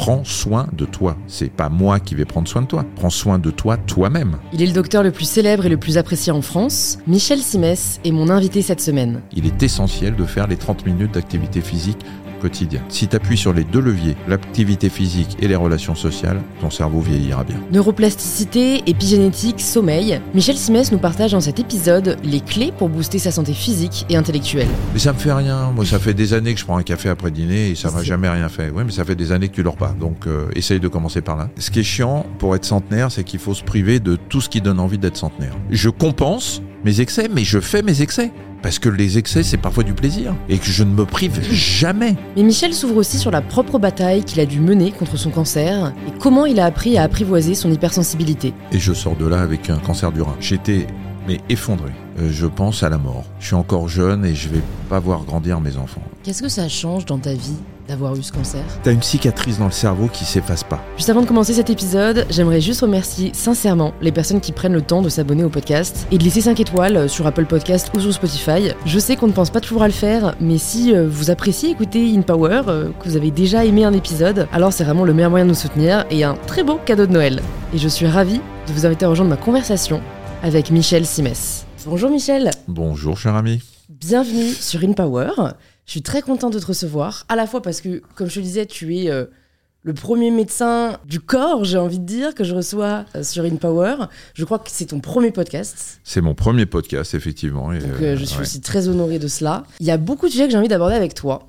Prends soin de toi. C'est pas moi qui vais prendre soin de toi. Prends soin de toi toi-même. Il est le docteur le plus célèbre et le plus apprécié en France. Michel Simès est mon invité cette semaine. Il est essentiel de faire les 30 minutes d'activité physique quotidien. Si tu appuies sur les deux leviers, l'activité physique et les relations sociales, ton cerveau vieillira bien. Neuroplasticité, épigénétique, sommeil. Michel Simès nous partage dans cet épisode les clés pour booster sa santé physique et intellectuelle. Mais ça me fait rien. Moi, ça fait des années que je prends un café après dîner et ça m'a jamais rien fait. Oui, mais ça fait des années que tu dors pas. Donc, essaye de commencer par là. Ce qui est chiant pour être centenaire, c'est qu'il faut se priver de tout ce qui donne envie d'être centenaire. Je compense mes excès, mais je fais mes excès. Parce que les excès, c'est parfois du plaisir. Et que je ne me prive jamais. Mais Michel s'ouvre aussi sur la propre bataille qu'il a dû mener contre son cancer et comment il a appris à apprivoiser son hypersensibilité. Et je sors de là avec un cancer du rein. J'étais effondré. Je pense à la mort. Je suis encore jeune et je vais pas voir grandir mes enfants. Qu'est-ce que ça change dans ta vie d'avoir eu ce cancer ? T'as une cicatrice dans le cerveau qui s'efface pas. Juste avant de commencer cet épisode, j'aimerais juste remercier sincèrement les personnes qui prennent le temps de s'abonner au podcast et de laisser 5 étoiles sur Apple Podcast ou sur Spotify. Je sais qu'on ne pense pas toujours à le faire, mais si vous appréciez écouter In Power, que vous avez déjà aimé un épisode, alors c'est vraiment le meilleur moyen de nous soutenir et un très beau cadeau de Noël. Et je suis ravie de vous inviter à rejoindre ma conversation avec Michel Simès. Bonjour Michel. Bonjour cher ami. Bienvenue sur In Power. Je suis très contente de te recevoir, à la fois parce que, comme je te disais, tu es le premier médecin du corps, j'ai envie de dire, que je reçois sur In Power. Je crois que c'est ton premier podcast. C'est mon premier podcast, effectivement. Et donc je suis aussi très honorée de cela. Il y a beaucoup de sujets que j'ai envie d'aborder avec toi.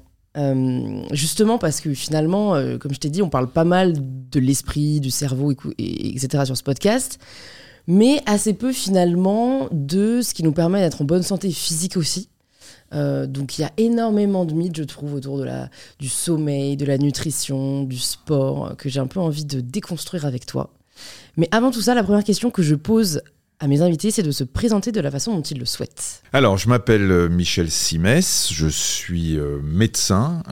Justement parce que finalement, comme je t'ai dit, on parle pas mal de l'esprit, du cerveau, etc. sur ce podcast. Mais assez peu finalement de ce qui nous permet d'être en bonne santé physique aussi. Donc il y a énormément de mythes, je trouve, autour du sommeil, de la nutrition, du sport, que j'ai un peu envie de déconstruire avec toi. Mais avant tout ça, la première question que je pose à mes invités, c'est de se présenter de la façon dont ils le souhaitent. Alors, je m'appelle Michel Simès, je suis médecin.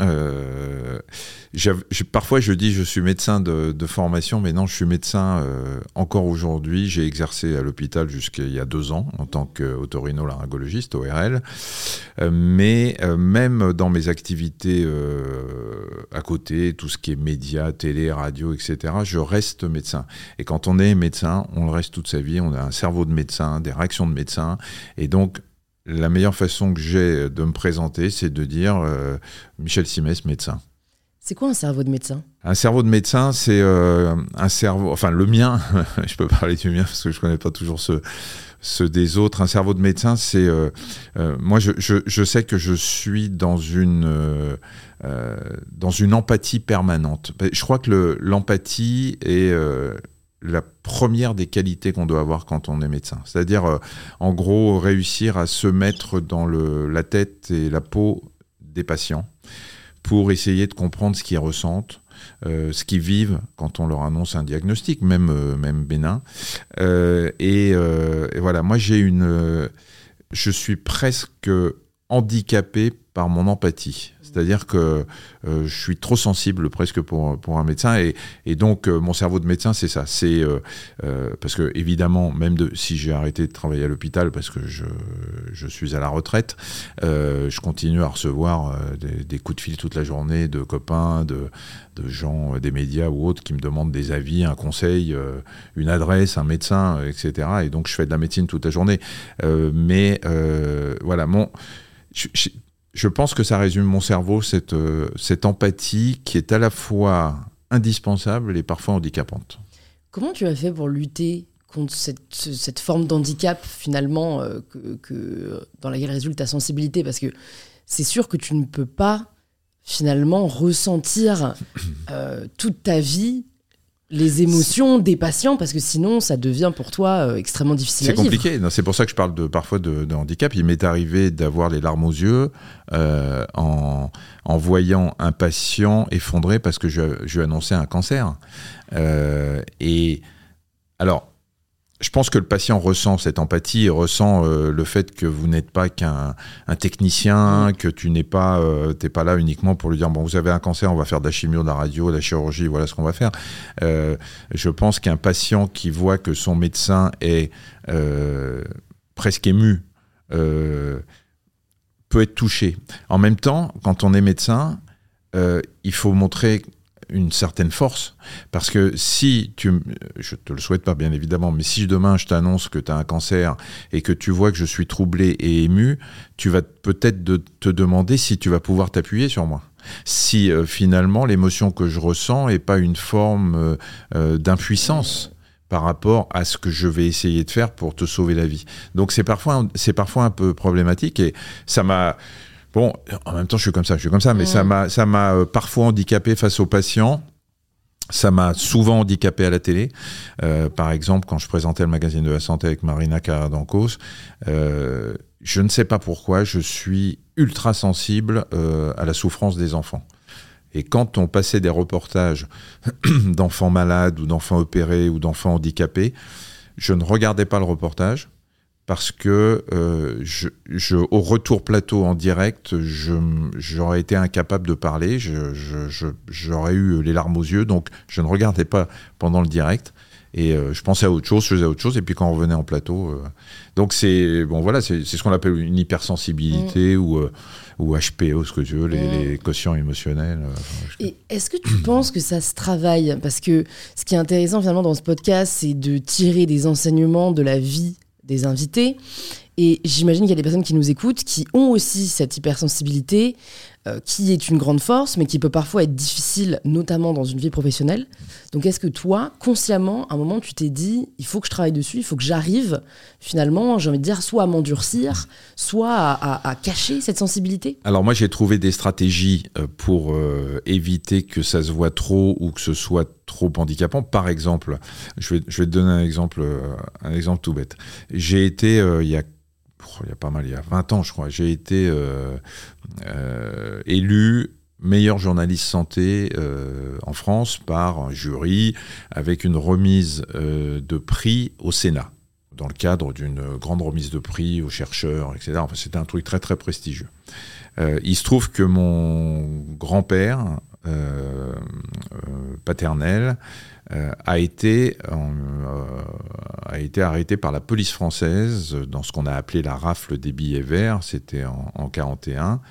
Parfois, je dis je suis médecin de formation, mais non, je suis médecin encore aujourd'hui. J'ai exercé à l'hôpital jusqu'il y a 2 ans en tant qu'otorhinolaryngologiste, ORL. Mais même dans mes activités à côté, tout ce qui est médias, télé, radio, etc., je reste médecin. Et quand on est médecin, on le reste toute sa vie. On a un cerveau de médecin, des réactions de médecin. Et donc, la meilleure façon que j'ai de me présenter, c'est de dire Michel Simès, médecin. C'est quoi un cerveau de médecin ? Un cerveau de médecin, c'est un cerveau... Enfin, le mien, je peux parler du mien parce que je ne connais pas toujours ceux des autres. Un cerveau de médecin, c'est... moi, je sais que je suis dans une empathie permanente. Je crois que l'empathie est... la première des qualités qu'on doit avoir quand on est médecin. C'est-à-dire, en gros, réussir à se mettre dans la tête et la peau des patients pour essayer de comprendre ce qu'ils ressentent, ce qu'ils vivent quand on leur annonce un diagnostic, même bénin. Et voilà, moi, je suis presque handicapé par mon empathie. C'est-à-dire que je suis trop sensible presque pour un médecin et donc mon cerveau de médecin c'est ça, c'est parce que évidemment même si j'ai arrêté de travailler à l'hôpital parce que je suis à la retraite, je continue à recevoir des coups de fil toute la journée de copains, de gens des médias ou autres qui me demandent des avis, un conseil, une adresse, un médecin, etc. Et donc je fais de la médecine toute la journée, mais voilà je pense que ça résume mon cerveau, cette empathie qui est à la fois indispensable et parfois handicapante. Comment tu as fait pour lutter contre cette forme d'handicap finalement dans laquelle résulte ta sensibilité ? Parce que c'est sûr que tu ne peux pas finalement ressentir toute ta vie les émotions des patients, parce que sinon ça devient pour toi extrêmement difficile à vivre. C'est compliqué, non, c'est pour ça que je parle parfois de handicap. Il m'est arrivé d'avoir les larmes aux yeux en voyant un patient effondré parce que je lui annonçais un cancer. Et alors, je pense que le patient ressent cette empathie et ressent le fait que vous n'êtes pas qu'un technicien, que tu n'es pas, t'es pas là uniquement pour lui dire bon, vous avez un cancer, on va faire de la chimio, de la radio, de la chirurgie, voilà ce qu'on va faire. Je pense qu'un patient qui voit que son médecin est presque ému peut être touché. En même temps, quand on est médecin, il faut montrer une certaine force. Parce que si je te le souhaite pas bien évidemment, mais si demain je t'annonce que tu as un cancer et que tu vois que je suis troublé et ému, tu vas peut-être te demander si tu vas pouvoir t'appuyer sur moi. Si finalement l'émotion que je ressens n'est pas une forme d'impuissance par rapport à ce que je vais essayer de faire pour te sauver la vie. Donc c'est parfois un peu problématique et ça m'a... Bon, en même temps je suis comme ça, mais ça m'a parfois handicapé face aux patients. Ça m'a souvent handicapé à la télé. Par exemple, quand je présentais le magazine de la santé avec Marina Carrère-Dancos, je ne sais pas pourquoi, je suis ultra sensible à la souffrance des enfants. Et quand on passait des reportages d'enfants malades ou d'enfants opérés ou d'enfants handicapés, je ne regardais pas le reportage parce que au retour plateau en direct, j'aurais été incapable de parler, j'aurais eu les larmes aux yeux, donc je ne regardais pas pendant le direct. Et je pensais à autre chose, je faisais autre chose, et puis quand on revenait en plateau... Donc c'est ce qu'on appelle une hypersensibilité ou HPO, ce que tu veux, les quotients émotionnels. Et est-ce que tu penses que ça se travaille ? Parce que ce qui est intéressant finalement dans ce podcast, c'est de tirer des enseignements de la vie des invités. Et j'imagine qu'il y a des personnes qui nous écoutent qui ont aussi cette hypersensibilité, qui est une grande force, mais qui peut parfois être difficile, notamment dans une vie professionnelle. Donc est-ce que toi, consciemment, à un moment, tu t'es dit, il faut que je travaille dessus, il faut que j'arrive, finalement, j'ai envie de dire, soit à m'endurcir, soit à cacher cette sensibilité ? Alors moi, j'ai trouvé des stratégies pour éviter que ça se voit trop ou que ce soit trop handicapant. Par exemple, je vais te donner un exemple tout bête. J'ai été, il y a 20 ans, je crois, j'ai été élu meilleur journaliste santé en France par un jury avec une remise de prix au Sénat, dans le cadre d'une grande remise de prix aux chercheurs, etc. Enfin, c'était un truc très, très prestigieux. Il se trouve que mon grand-père paternel a été arrêté par la police française dans ce qu'on a appelé la rafle des billets verts, c'était en 41,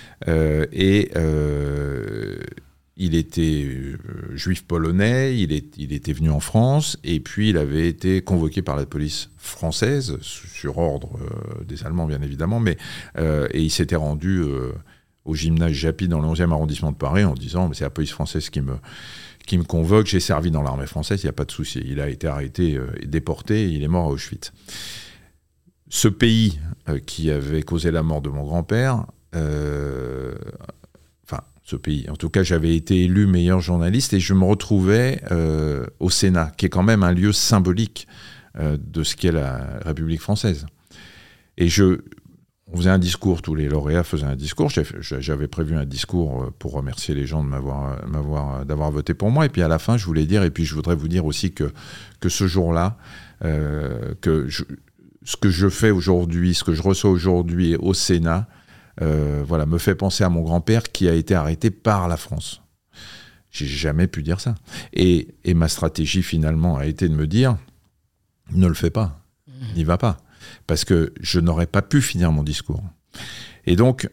il était juif polonais, il était venu en France, et puis il avait été convoqué par la police française, sur ordre des Allemands bien évidemment, et il s'était rendu au gymnase Japy dans le 11e arrondissement de Paris en disant « c'est la police française qui me convoque, j'ai servi dans l'armée française, il n'y a pas de souci ». Il a été arrêté et déporté, il est mort à Auschwitz. Ce pays qui avait causé la mort de mon grand-père, ce pays, en tout cas j'avais été élu meilleur journaliste et je me retrouvais au Sénat, qui est quand même un lieu symbolique de ce qu'est la République française. Et on faisait un discours, tous les lauréats faisaient un discours. J'avais prévu un discours pour remercier les gens d'avoir voté pour moi. Et puis à la fin, je voulais dire, et puis je voudrais vous dire aussi que ce jour-là, ce que je fais aujourd'hui, ce que je reçois aujourd'hui au Sénat, me fait penser à mon grand-père qui a été arrêté par la France. J'ai jamais pu dire ça. Et ma stratégie finalement a été de me dire, ne le fais pas, n'y va pas. Parce que je n'aurais pas pu finir mon discours. Et donc,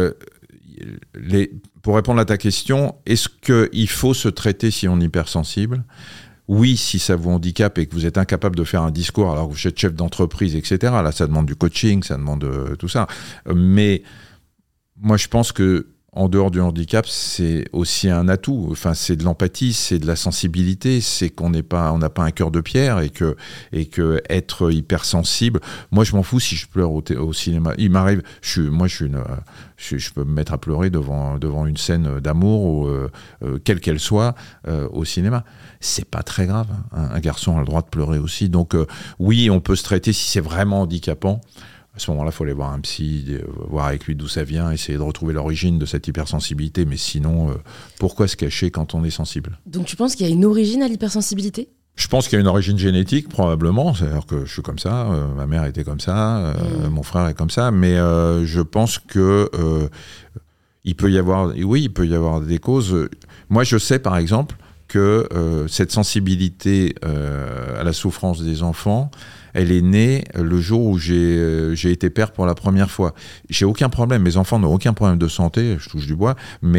pour répondre à ta question, est-ce qu'il faut se traiter si on est hypersensible ? Oui, si ça vous handicape et que vous êtes incapable de faire un discours alors que vous êtes chef d'entreprise, etc. Là, ça demande du coaching, ça demande tout ça. Mais moi, je pense que en dehors du handicap, c'est aussi un atout. Enfin, c'est de l'empathie, c'est de la sensibilité, c'est qu'on n'a pas un cœur de pierre et que être hypersensible. Moi, je m'en fous si je pleure au cinéma. Il m'arrive, je peux me mettre à pleurer devant une scène d'amour, quelle qu'elle soit, au cinéma. C'est pas très grave. Un garçon a le droit de pleurer aussi. Donc, oui, on peut se traiter si c'est vraiment handicapant. À ce moment-là, il faut aller voir un psy, voir avec lui d'où ça vient, essayer de retrouver l'origine de cette hypersensibilité. Mais sinon, pourquoi se cacher quand on est sensible ? Donc tu penses qu'il y a une origine à l'hypersensibilité ? Je pense qu'il y a une origine génétique, probablement. C'est-à-dire que je suis comme ça, ma mère était comme ça, mon frère est comme ça. Mais je pense que il peut y avoir des causes. Moi, je sais, par exemple, que cette sensibilité à la souffrance des enfants, elle est née le jour où j'ai été père pour la première fois. J'ai aucun problème, mes enfants n'ont aucun problème de santé, je touche du bois, mais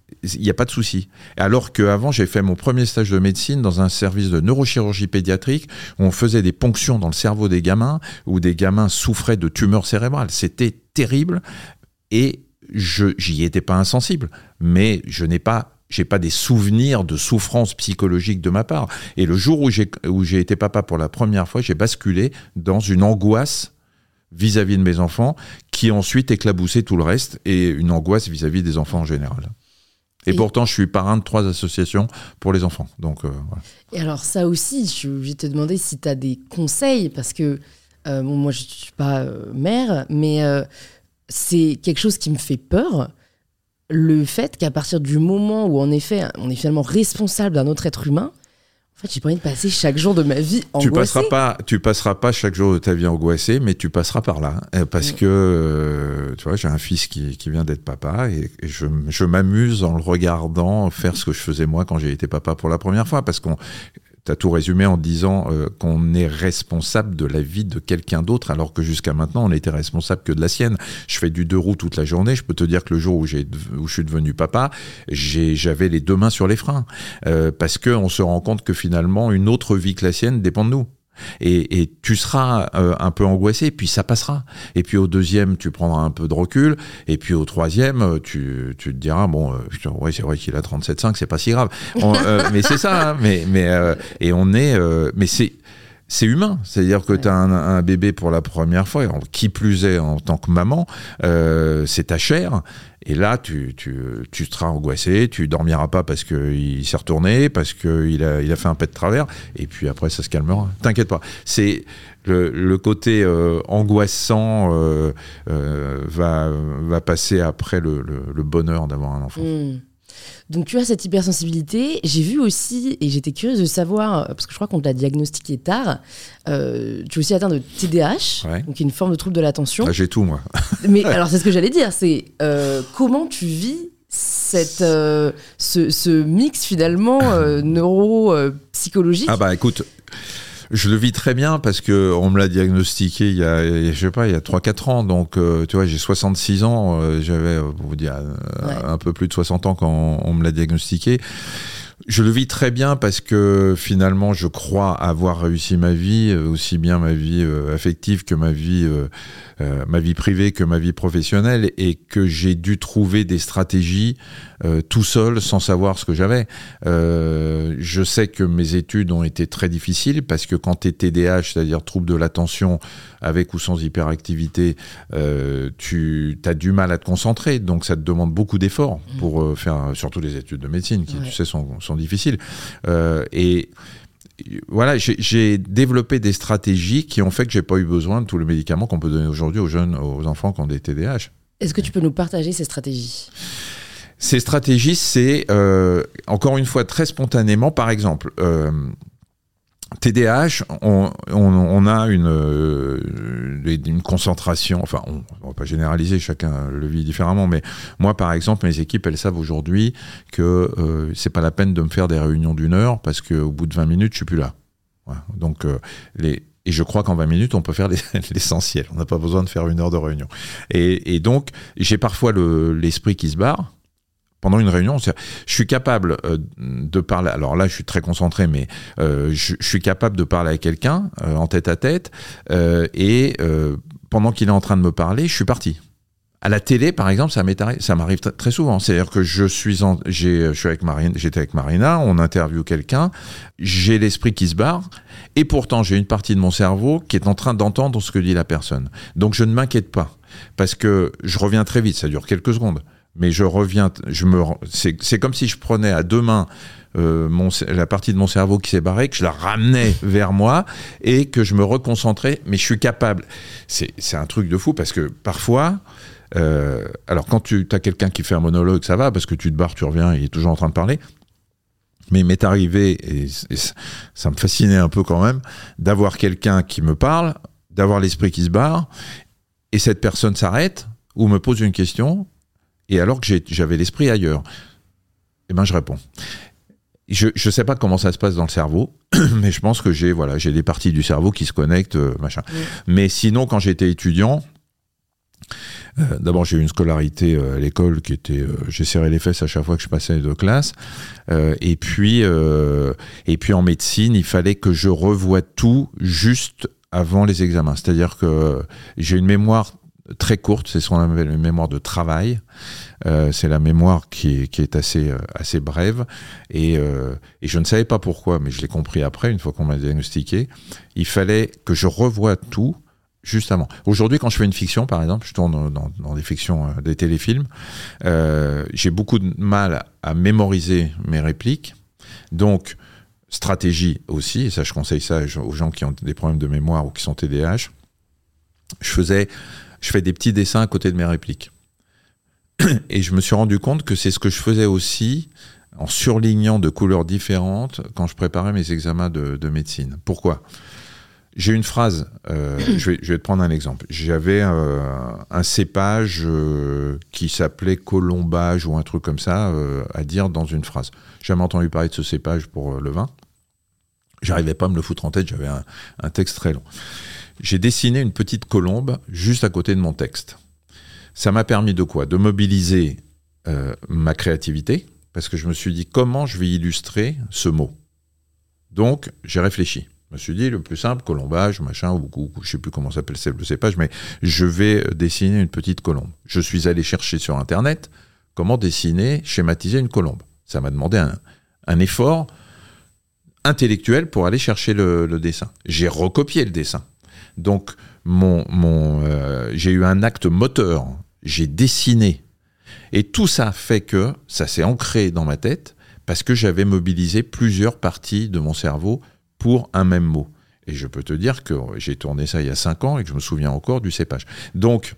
il n'y a pas de souci. Alors qu'avant, j'ai fait mon premier stage de médecine dans un service de neurochirurgie pédiatrique où on faisait des ponctions dans le cerveau des gamins, où des gamins souffraient de tumeurs cérébrales. C'était terrible et j'y étais pas insensible, mais j'ai pas des souvenirs de souffrance psychologique de ma part. Et le jour où j'ai été papa pour la première fois, j'ai basculé dans une angoisse vis-à-vis de mes enfants qui ensuite éclaboussait tout le reste et une angoisse vis-à-vis des enfants en général. Et pourtant, je suis parrain de 3 associations pour les enfants. Donc, voilà. Et alors ça aussi, je vais te demander si tu as des conseils, parce que moi, je ne suis pas mère, mais c'est quelque chose qui me fait peur. Le fait qu'à partir du moment où, en effet, on est finalement responsable d'un autre être humain, en fait, j'ai pas envie de passer chaque jour de ma vie angoissée. Tu passeras pas chaque jour de ta vie angoissée, mais tu passeras par là. Parce que, tu vois, j'ai un fils qui vient d'être papa et je m'amuse en le regardant faire ce que je faisais moi quand j'ai été papa pour la première fois. Parce qu'on t'as tout résumé en disant qu'on est responsable de la vie de quelqu'un d'autre, alors que jusqu'à maintenant, on n'était responsable que de la sienne. Je fais du 2 roues toute la journée. Je peux te dire que le jour où je suis devenu papa, j'avais les 2 mains sur les freins. Parce qu'on se rend compte que finalement, une autre vie que la sienne dépend de nous. Et tu seras un peu angoissé, puis ça passera. Et puis au 2e, tu prendras un peu de recul. Et puis au 3e, tu te diras, bon, ouais, c'est vrai qu'il a 37,5, c'est pas si grave. Mais c'est ça, hein, et on est... mais c'est humain, c'est-à-dire que tu as un bébé pour la première fois, qui plus est en tant que maman, c'est ta chair, et là tu seras angoissé, tu dormiras pas parce qu'il s'est retourné, parce qu'il a fait un pet de travers, et puis après ça se calmera. T'inquiète pas, c'est le côté angoissant va passer après le bonheur d'avoir un enfant. Donc tu as cette hypersensibilité. J'ai vu aussi, et j'étais curieuse de savoir, parce que je crois qu'on te l'a diagnostiqué tard, tu es aussi atteint de TDAH, ouais. Donc une forme de trouble de l'attention. Ah, j'ai tout, moi. Mais alors c'est ce que j'allais dire, c'est comment tu vis ce mix finalement neuro-psychologique. Ah bah écoute... Je le vis très bien parce que on me l'a diagnostiqué il y a 3-4 ans. Donc, tu vois, j'ai 66 ans. J'avais, pour vous dire, un peu plus de 60 ans quand on me l'a diagnostiqué. Je le vis très bien parce que finalement, je crois avoir réussi ma vie, aussi bien ma vie affective que ma vie privée que ma vie professionnelle, et que j'ai dû trouver des stratégies tout seul sans savoir ce que j'avais. Je sais que mes études ont été très difficiles parce que quand tu es TDAH, c'est-à-dire trouble de l'attention avec ou sans hyperactivité, tu as du mal à te concentrer, donc ça te demande beaucoup d'efforts pour faire surtout les études de médecine qui, tu sais, sont difficiles. Et voilà, j'ai développé des stratégies qui ont fait que j'ai pas eu besoin de tous les médicaments qu'on peut donner aujourd'hui aux enfants qui ont des TDAH. Est-ce que tu peux nous partager ces stratégies ? Ces stratégies, c'est encore une fois très spontanément. Par exemple, TDAH, on a une concentration, enfin on va pas généraliser, chacun le vit différemment, mais moi par exemple, mes équipes, elles savent aujourd'hui que c'est pas la peine de me faire des réunions d'1 heure parce qu'au bout de 20 minutes, je suis plus là. Voilà. Donc et je crois qu'en 20 minutes, on peut faire l'essentiel. On n'a pas besoin de faire 1 heure de réunion. Et donc, j'ai parfois l'esprit qui se barre. Pendant une réunion, je suis capable de parler. Alors là, je suis très concentré, mais je suis capable de parler à quelqu'un en tête à tête, et pendant qu'il est en train de me parler, je suis parti. À la télé, par exemple, ça m'arrive très souvent. C'est-à-dire que j'étais avec Marina, on interviewe quelqu'un, j'ai l'esprit qui se barre, et pourtant j'ai une partie de mon cerveau qui est en train d'entendre ce que dit la personne. Donc je ne m'inquiète pas, parce que je reviens très vite. Ça dure quelques secondes. Mais je reviens, c'est comme si je prenais à 2 mains la partie de mon cerveau qui s'est barrée, que je la ramenais vers moi et que je me reconcentrais. Mais je suis capable. C'est un truc de fou parce que parfois, alors quand tu as quelqu'un qui fait un monologue, ça va parce que tu te barres, tu reviens, il est toujours en train de parler. Mais il m'est arrivé, et ça me fascinait un peu quand même, d'avoir quelqu'un qui me parle, d'avoir l'esprit qui se barre, et cette personne s'arrête ou me pose une question. Et alors que j'avais l'esprit ailleurs, eh ben je réponds. Je sais pas comment ça se passe dans le cerveau, mais je pense que j'ai des parties du cerveau qui se connectent, machin. Oui. Mais sinon, quand j'étais étudiant, D'abord, j'ai eu une scolarité à l'école qui était... j'ai serré les fesses à chaque fois que je passais de classe. Et puis en médecine, il fallait que je revoie tout juste avant les examens. C'est-à-dire que j'ai une mémoire très courte, c'est ce qu'on appelle une mémoire de travail. C'est la mémoire qui est assez brève. Et je ne savais pas pourquoi, mais je l'ai compris après, une fois qu'on m'a diagnostiqué. Il fallait que je revoie tout juste avant. Aujourd'hui, quand je fais une fiction, par exemple, je tourne dans des fictions, des téléfilms, j'ai beaucoup de mal à mémoriser mes répliques. Donc, stratégie aussi, et ça, je conseille ça aux gens qui ont des problèmes de mémoire ou qui sont TDAH. Je fais des petits dessins à côté de mes répliques. Et je me suis rendu compte que c'est ce que je faisais aussi en surlignant de couleurs différentes quand je préparais mes examens de médecine. Pourquoi ? J'ai une phrase, je vais te prendre un exemple. J'avais un cépage qui s'appelait colombage ou un truc comme ça à dire dans une phrase. J'ai jamais entendu parler de ce cépage pour le vin. J'arrivais pas à me le foutre en tête, j'avais un texte très long. J'ai dessiné une petite colombe juste à côté de mon texte. Ça m'a permis de quoi ? De mobiliser ma créativité, parce que je me suis dit comment je vais illustrer ce mot. Donc, j'ai réfléchi. Je me suis dit, le plus simple, colombage, machin, ou je ne sais plus comment s'appelle le cépage, mais je vais dessiner une petite colombe. Je suis allé chercher sur Internet comment dessiner, schématiser une colombe. Ça m'a demandé un effort intellectuel pour aller chercher le dessin. J'ai recopié le dessin. Donc, j'ai eu un acte moteur. J'ai dessiné. Et tout ça fait que ça s'est ancré dans ma tête parce que j'avais mobilisé plusieurs parties de mon cerveau pour un même mot. Et je peux te dire que j'ai tourné ça il y a 5 ans et que je me souviens encore du cépage. Donc,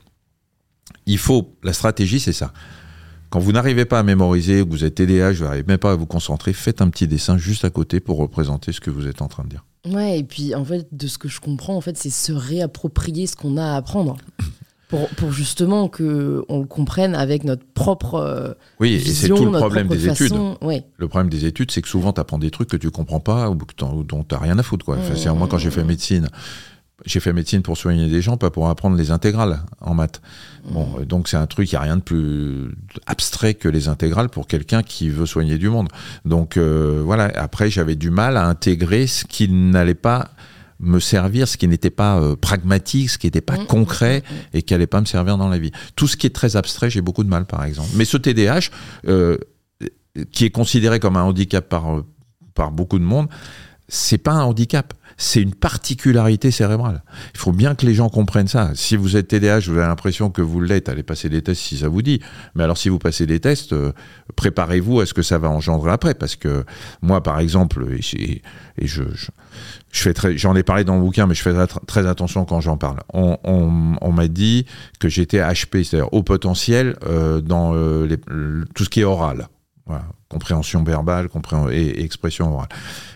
la stratégie, c'est ça. Quand vous n'arrivez pas à mémoriser, que vous êtes TDAH, vous n'arrivez même pas à vous concentrer, faites un petit dessin juste à côté pour représenter ce que vous êtes en train de dire. Ouais, et puis en fait, de ce que je comprends, en fait, c'est se réapproprier ce qu'on a à apprendre. Pour justement qu'on le comprenne avec notre propre oui, vision, et c'est tout le problème des études. Ouais. Le problème des études, c'est que souvent, tu apprends des trucs que tu comprends pas ou dont tu n'as rien à foutre. Quoi. Enfin, moi, quand j'ai fait médecine pour soigner des gens, pas pour apprendre les intégrales en maths. Bon, donc c'est un truc, il n'y a rien de plus abstrait que les intégrales pour quelqu'un qui veut soigner du monde. Donc voilà, après, j'avais du mal à intégrer ce qui n'allait pas me servir, ce qui n'était pas pragmatique, ce qui n'était pas concret et qui n'allait pas me servir dans la vie. Tout ce qui est très abstrait, j'ai beaucoup de mal, par exemple. Mais ce TDAH, qui est considéré comme un handicap par beaucoup de monde, c'est pas un handicap, c'est une particularité cérébrale. Il faut bien que les gens comprennent ça. Si vous êtes TDAH, vous avez l'impression que vous l'êtes, allez passer des tests si ça vous dit. Mais alors si vous passez des tests, préparez-vous à ce que ça va engendrer après. Parce que moi, par exemple, j'en ai parlé dans le bouquin, mais je fais très attention quand j'en parle. On m'a dit que j'étais HP, c'est-à-dire haut potentiel dans tout ce qui est oral. Voilà. Compréhension verbale et expression orale.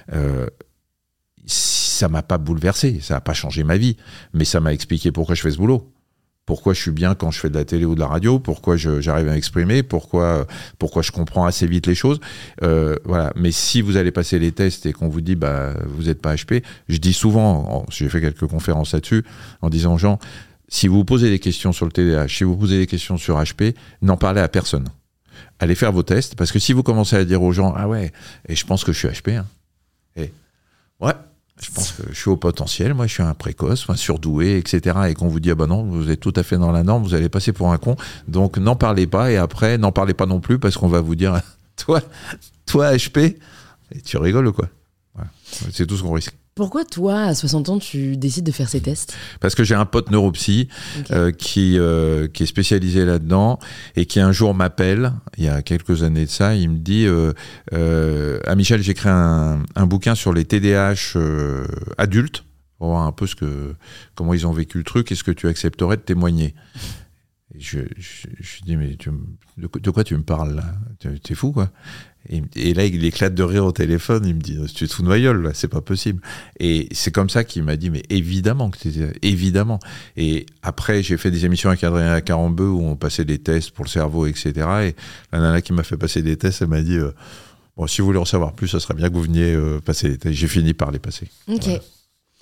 Ça m'a pas bouleversé, ça n'a pas changé ma vie, mais ça m'a expliqué pourquoi je fais ce boulot. Pourquoi je suis bien quand je fais de la télé ou de la radio, pourquoi j'arrive à m'exprimer, pourquoi je comprends assez vite les choses. Voilà. Mais si vous allez passer les tests et qu'on vous dit vous n'êtes pas HP, je dis souvent, j'ai fait quelques conférences là-dessus, en disant aux gens, si vous vous posez des questions sur le TDAH, si vous posez des questions sur HP, n'en parlez à personne. Allez faire vos tests, parce que si vous commencez à dire aux gens, ah ouais, et je pense que je suis HP, hein, et ouais, je pense que je suis au potentiel, moi je suis un précoce, un surdoué, etc. Et qu'on vous dit, ah bah non, vous êtes tout à fait dans la norme, vous allez passer pour un con, donc n'en parlez pas, et après, n'en parlez pas non plus, parce qu'on va vous dire, toi HP, et tu rigoles ou quoi ? Voilà. C'est tout ce qu'on risque. Pourquoi toi, à 60 ans, tu décides de faire ces tests ? Parce que j'ai un pote neuropsy qui est spécialisé là-dedans et qui un jour m'appelle, il y a quelques années de ça, il me dit ah Michel, j'ai écrit un bouquin sur les TDAH adultes, pour voir un peu comment ils ont vécu le truc, est-ce que tu accepterais de témoigner ? Et je dis, mais de quoi tu me parles là ? T'es fou quoi ? Et là, il éclate de rire au téléphone, il me dit, tu te fous de ma gueule, là, c'est pas possible. Et c'est comme ça qu'il m'a dit, mais évidemment évidemment. Et après, j'ai fait des émissions avec Adrien Carambeu où on passait des tests pour le cerveau, etc. Et la nana qui m'a fait passer des tests, elle m'a dit, bon, si vous voulez en savoir plus, ça serait bien que vous veniez passer les tests. J'ai fini par les passer. Ok. Voilà.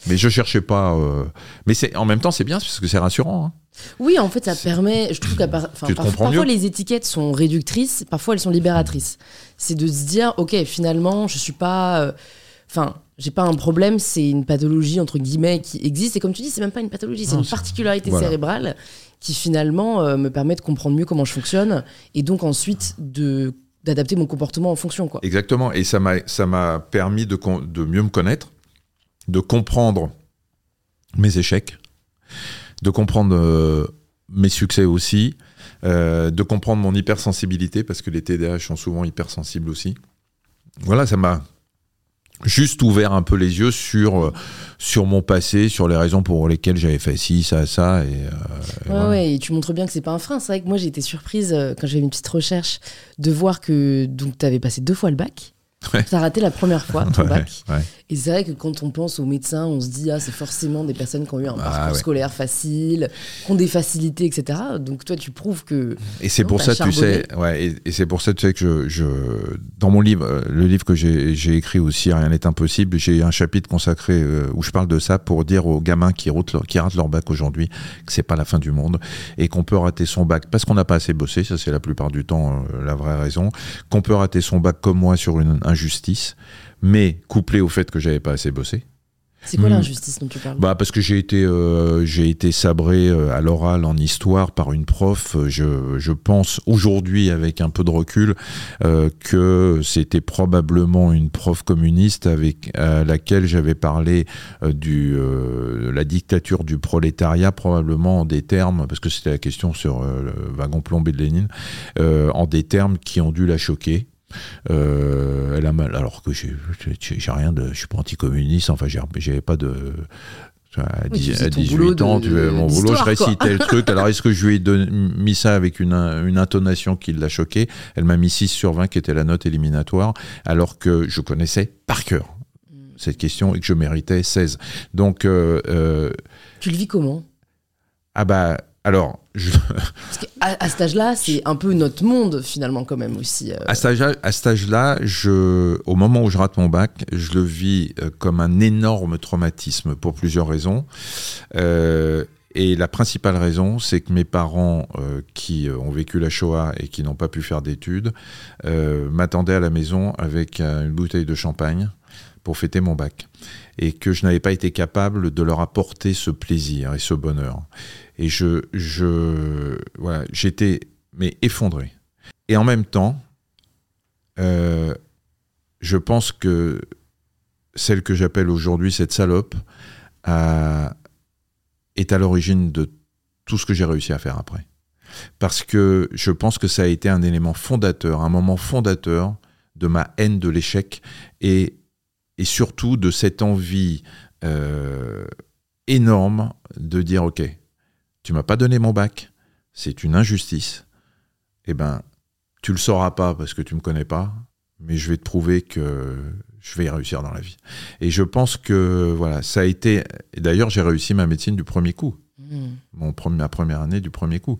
Mais je cherchais pas. Mais en même temps, c'est bien parce que c'est rassurant. Hein. Oui, en fait, ça permet. Je trouve parfois les étiquettes sont réductrices, parfois elles sont libératrices. C'est de se dire, ok, finalement, je suis pas. J'ai pas un problème, c'est une pathologie entre guillemets qui existe. Et comme tu dis, c'est même pas une pathologie, c'est une particularité cérébrale qui finalement me permet de comprendre mieux comment je fonctionne et donc ensuite d'adapter mon comportement en fonction. Quoi. Exactement. Et ça m'a permis de mieux me connaître, de comprendre mes échecs, de comprendre mes succès aussi, de comprendre mon hypersensibilité, parce que les TDAH sont souvent hypersensibles aussi. Voilà, ça m'a juste ouvert un peu les yeux sur mon passé, sur les raisons pour lesquelles j'avais fait ci, ça. Et tu montres bien que c'est pas un frein. C'est vrai que moi, j'ai été surprise quand j'avais une petite recherche de voir que tu avais passé 2 fois le bac. Ouais. Tu as raté la première fois ton bac. Ouais. Et c'est vrai que quand on pense aux médecins, on se dit c'est forcément des personnes qui ont eu un parcours scolaire facile, qui ont des facilités, etc. Donc toi, tu prouves que. Et c'est pour ça, tu sais, et c'est pour ça, tu sais, que dans mon livre, le livre que j'ai écrit aussi, Rien n'est impossible, j'ai un chapitre consacré où je parle de ça pour dire aux gamins qui ratent leur bac aujourd'hui que c'est pas la fin du monde et qu'on peut rater son bac parce qu'on n'a pas assez bossé, ça c'est la plupart du temps la vraie raison, qu'on peut rater son bac comme moi sur une injustice, mais couplé au fait que j'avais pas assez bossé. C'est quoi l'injustice dont tu parles ? Parce que j'ai été sabré à l'oral en histoire par une prof. Je pense aujourd'hui, avec un peu de recul, que c'était probablement une prof communiste à laquelle j'avais parlé de la dictature du prolétariat, probablement en des termes, parce que c'était la question sur le wagon plombé de Lénine, en des termes qui ont dû la choquer. Elle a mal, alors que j'ai rien de, je suis pas anticommuniste, enfin j'avais pas de. À 18 ans, mon boulot, je récitais le truc. Alors, est-ce que je lui ai mis ça avec une intonation qui l'a choqué ? Elle m'a mis 6 sur 20, qui était la note éliminatoire, alors que je connaissais par cœur cette question et que je méritais 16. Donc, tu le vis comment ? Alors, parce qu'à cet âge-là, c'est un peu notre monde finalement quand même aussi. À cet âge-là, au moment où je rate mon bac, je le vis comme un énorme traumatisme pour plusieurs raisons. Et la principale raison, c'est que mes parents qui ont vécu la Shoah et qui n'ont pas pu faire d'études m'attendaient à la maison avec une bouteille de champagne pour fêter mon bac. Et que je n'avais pas été capable de leur apporter ce plaisir et ce bonheur. Et j'étais effondré. Et en même temps, je pense que celle que j'appelle aujourd'hui cette salope est à l'origine de tout ce que j'ai réussi à faire après. Parce que je pense que ça a été un élément fondateur, un moment fondateur de ma haine de l'échec et surtout de cette envie énorme de dire ok, tu m'as pas donné mon bac, c'est une injustice, tu le sauras pas parce que tu me connais pas, mais je vais te prouver que je vais y réussir dans la vie. Et je pense que ça a été, et d'ailleurs j'ai réussi ma médecine du premier coup, ma première année du premier coup.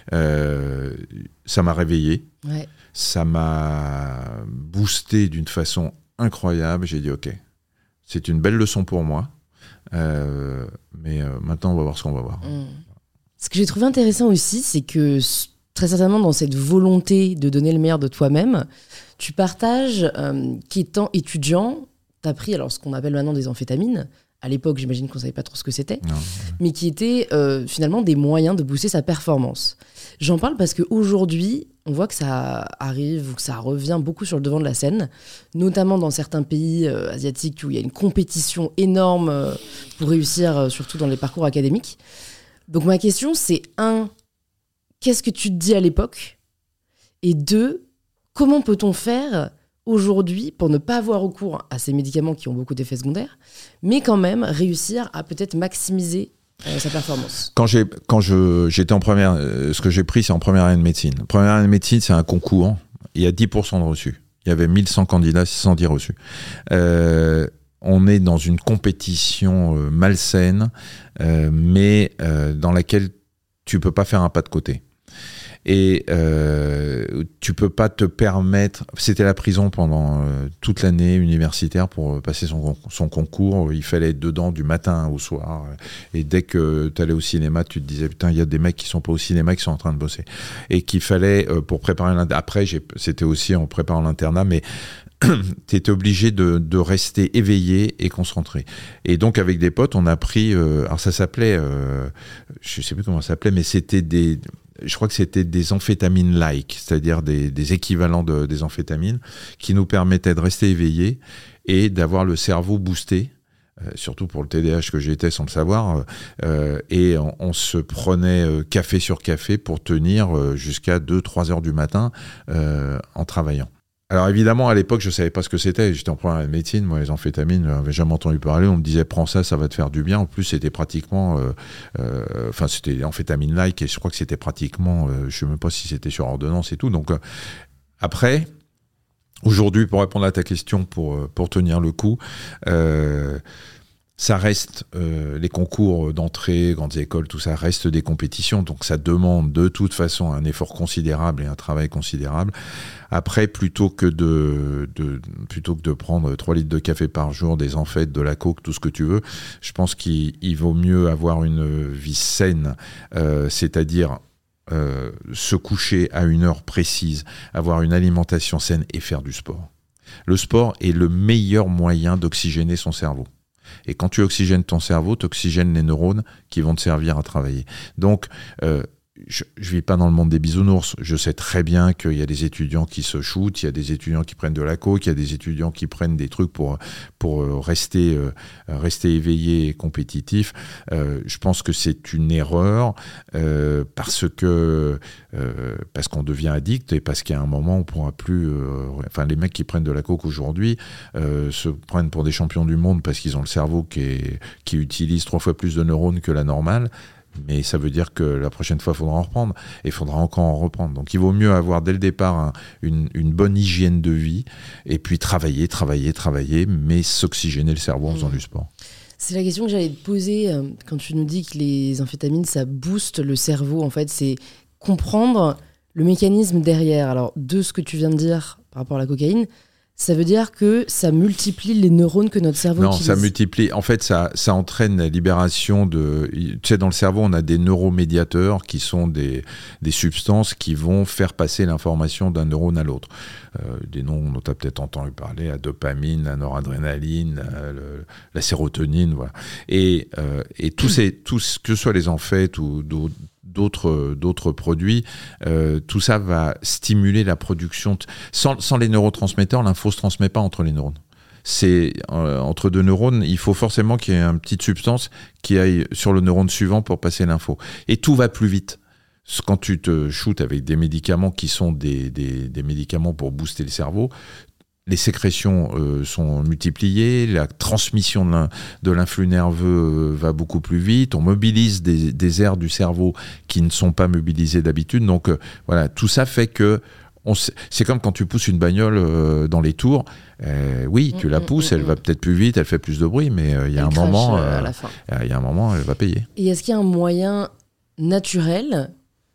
Ça m'a réveillé, ça m'a boosté d'une façon incroyable. J'ai dit ok, c'est une belle leçon pour moi, mais maintenant on va voir ce qu'on va voir. Ce que j'ai trouvé intéressant aussi, c'est que très certainement dans cette volonté de donner le meilleur de toi-même, tu partages qu'étant étudiant, tu as pris ce qu'on appelle maintenant des amphétamines. À l'époque, j'imagine qu'on ne savait pas trop ce que c'était, mais qui étaient finalement des moyens de booster sa performance. J'en parle parce qu'aujourd'hui, on voit que ça arrive ou que ça revient beaucoup sur le devant de la scène, notamment dans certains pays asiatiques où il y a une compétition énorme pour réussir, surtout dans les parcours académiques. Donc ma question, c'est 1, qu'est-ce que tu te dis à l'époque ? Et 2, comment peut-on faire aujourd'hui pour ne pas avoir recours à ces médicaments qui ont beaucoup d'effets secondaires, mais quand même réussir à peut-être maximiser sa performance ? Quand j'étais en première, ce que j'ai pris, c'est en première année de médecine. Première année de médecine, c'est un concours. Il y a 10% de reçus. Il y avait 1100 candidats, 610 reçus. On est dans une compétition malsaine, mais dans laquelle tu peux pas faire un pas de côté. Et tu peux pas te permettre... C'était la prison pendant toute l'année universitaire pour passer son concours. Il fallait être dedans du matin au soir. Et dès que tu allais au cinéma, tu te disais, putain, il y a des mecs qui sont pas au cinéma, qui sont en train de bosser. Et qu'il fallait, pour préparer l'internat... Après, c'était aussi en préparant l'internat, mais tu étais obligé de rester éveillé et concentré. Et donc, avec des potes, on a pris... alors, ça s'appelait... je sais plus comment ça s'appelait, mais c'était des... Je crois que c'était des amphétamines-like, c'est-à-dire des équivalents des amphétamines qui nous permettaient de rester éveillés et d'avoir le cerveau boosté, surtout pour le TDAH que j'étais sans le savoir. Et on se prenait café sur café pour tenir jusqu'à 2-3 heures du matin en travaillant. Alors évidemment, à l'époque, je ne savais pas ce que c'était. J'étais en première année de médecine, moi, les amphétamines, je n'avais jamais entendu parler. On me disait, prends ça, ça va te faire du bien. En plus, c'était pratiquement... c'était amphétamine-like, et je crois que c'était pratiquement... je ne sais même pas si c'était sur ordonnance et tout. Donc, après, aujourd'hui, pour répondre à ta question, pour tenir le coup... ça reste, les concours d'entrée, grandes écoles, tout ça reste des compétitions, donc ça demande de toute façon un effort considérable et un travail considérable. Après, plutôt que de prendre 3 litres de café par jour, des amphètes, de la coke, tout ce que tu veux, je pense qu'il vaut mieux avoir une vie saine, c'est-à-dire se coucher à une heure précise, avoir une alimentation saine et faire du sport. Le sport est le meilleur moyen d'oxygéner son cerveau. Et quand tu oxygènes ton cerveau, tu oxygènes les neurones qui vont te servir à travailler. Donc, je ne vis pas dans le monde des bisounours. Je sais très bien qu'il y a des étudiants qui se shootent, il y a des étudiants qui prennent de la coke, il y a des étudiants qui prennent des trucs pour rester éveillés et compétitifs. Je pense que c'est une erreur parce qu'on devient addict et parce qu'à un moment, on ne pourra plus... les mecs qui prennent de la coke aujourd'hui se prennent pour des champions du monde parce qu'ils ont le cerveau qui utilise 3 fois plus de neurones que la normale. Mais ça veut dire que la prochaine fois, il faudra en reprendre. Et il faudra encore en reprendre. Donc, il vaut mieux avoir dès le départ une bonne hygiène de vie et puis travailler, mais s'oxygéner le cerveau en faisant du sport. C'est la question que j'allais te poser quand tu nous dis que les amphétamines, ça booste le cerveau. En fait, c'est comprendre le mécanisme derrière. Alors, de ce que tu viens de dire par rapport à la cocaïne, ça veut dire que ça multiplie les neurones que notre cerveau utilise. Non, ça multiplie. En fait, ça entraîne la libération de... Tu sais, dans le cerveau, on a des neuromédiateurs qui sont des substances qui vont faire passer l'information d'un neurone à l'autre. Des noms dont tu as peut-être entendu parler, la dopamine, la noradrénaline, la sérotonine, voilà. Et que ce soit les amphètes ou d'autres produits, tout ça va stimuler la production. Sans les neurotransmetteurs, l'info ne se transmet pas entre les neurones. C'est entre 2 neurones, il faut forcément qu'il y ait une petite substance qui aille sur le neurone suivant pour passer l'info. Et tout va plus vite. Quand tu te shootes avec des médicaments qui sont des médicaments pour booster le cerveau, les sécrétions sont multipliées, la transmission de l'influx nerveux va beaucoup plus vite, on mobilise des aires du cerveau qui ne sont pas mobilisées d'habitude. Donc voilà, tout ça fait que c'est comme quand tu pousses une bagnole dans les tours. Oui, tu la pousses, elle va peut-être plus vite, elle fait plus de bruit, mais il y a un moment, elle va payer. Et est-ce qu'il y a un moyen naturel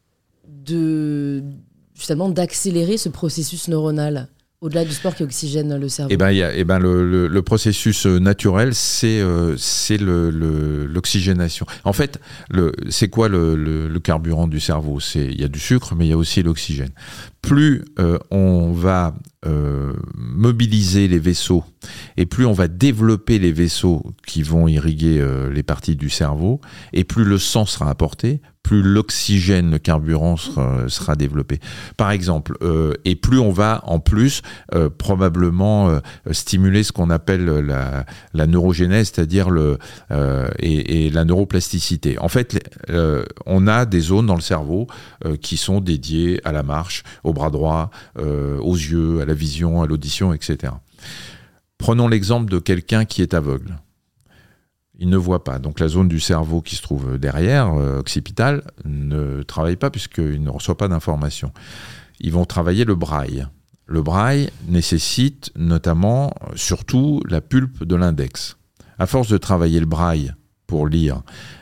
justement d'accélérer ce processus neuronal au-delà du sport qui oxygène le cerveau? Le processus naturel, c'est l'oxygénation. En fait, c'est quoi le carburant du cerveau? Il y a du sucre, mais il y a aussi l'oxygène. Plus on va mobiliser les vaisseaux et plus on va développer les vaisseaux qui vont irriguer les parties du cerveau, et plus le sang sera apporté, plus l'oxygène, le carburant sera développé. Par exemple, et plus on va en plus probablement stimuler ce qu'on appelle la neurogénèse, c'est-à-dire et la neuroplasticité. En fait, on a des zones dans le cerveau qui sont dédiées à la marche, au bras droit, aux yeux, à la vision, à l'audition, etc. Prenons l'exemple de quelqu'un qui est aveugle. Il ne voit pas. Donc la zone du cerveau qui se trouve derrière, occipitale, ne travaille pas puisqu'il ne reçoit pas d'informations. Ils vont travailler le braille. Le braille nécessite notamment, surtout, la pulpe de l'index. À force de travailler le braille pour lire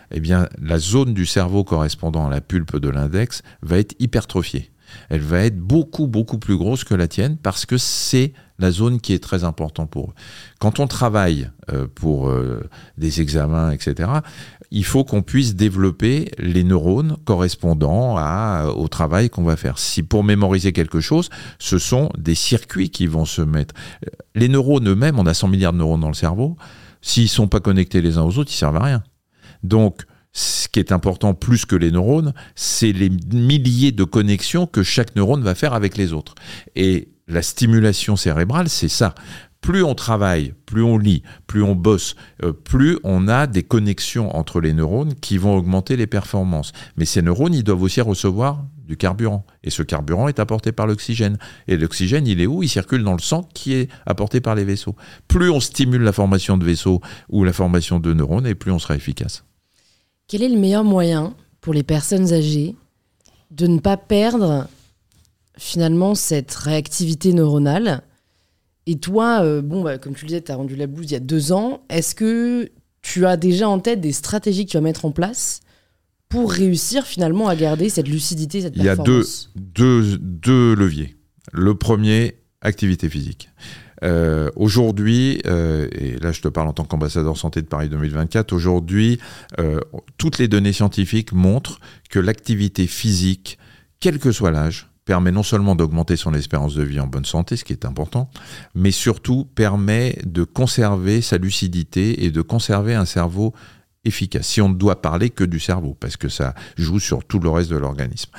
eh bien, la zone du cerveau correspondant à la pulpe de l'index va être hypertrophiée. Elle va être beaucoup, beaucoup plus grosse que la tienne parce que c'est la zone qui est très importante pour eux. Quand on travaille pour des examens, etc., il faut qu'on puisse développer les neurones correspondant au travail qu'on va faire. Si pour mémoriser quelque chose, ce sont des circuits qui vont se mettre. Les neurones eux-mêmes, on a 100 milliards de neurones dans le cerveau, s'ils ne sont pas connectés les uns aux autres, ils ne servent à rien. Donc, ce qui est important plus que les neurones, c'est les milliers de connexions que chaque neurone va faire avec les autres. Et la stimulation cérébrale, c'est ça. Plus on travaille, plus on lit, plus on bosse, plus on a des connexions entre les neurones qui vont augmenter les performances. Mais ces neurones, ils doivent aussi recevoir du carburant. Et ce carburant est apporté par l'oxygène. Et l'oxygène, il est où ? Il circule dans le sang qui est apporté par les vaisseaux. Plus on stimule la formation de vaisseaux ou la formation de neurones, et plus on sera efficace. Quel est le meilleur moyen pour les personnes âgées de ne pas perdre finalement cette réactivité neuronale ? Et toi, comme tu le disais, tu as rendu la blouse il y a 2 ans. Est-ce que tu as déjà en tête des stratégies que tu vas mettre en place pour réussir finalement à garder cette lucidité, cette performance ? Il y a deux leviers. Le premier, activité physique. Aujourd'hui, et là je te parle en tant qu'ambassadeur santé de Paris 2024, aujourd'hui, toutes les données scientifiques montrent que l'activité physique, quel que soit l'âge, permet non seulement d'augmenter son espérance de vie en bonne santé, ce qui est important, mais surtout permet de conserver sa lucidité et de conserver un cerveau efficace. Si on ne doit parler que du cerveau, parce que ça joue sur tout le reste de l'organisme.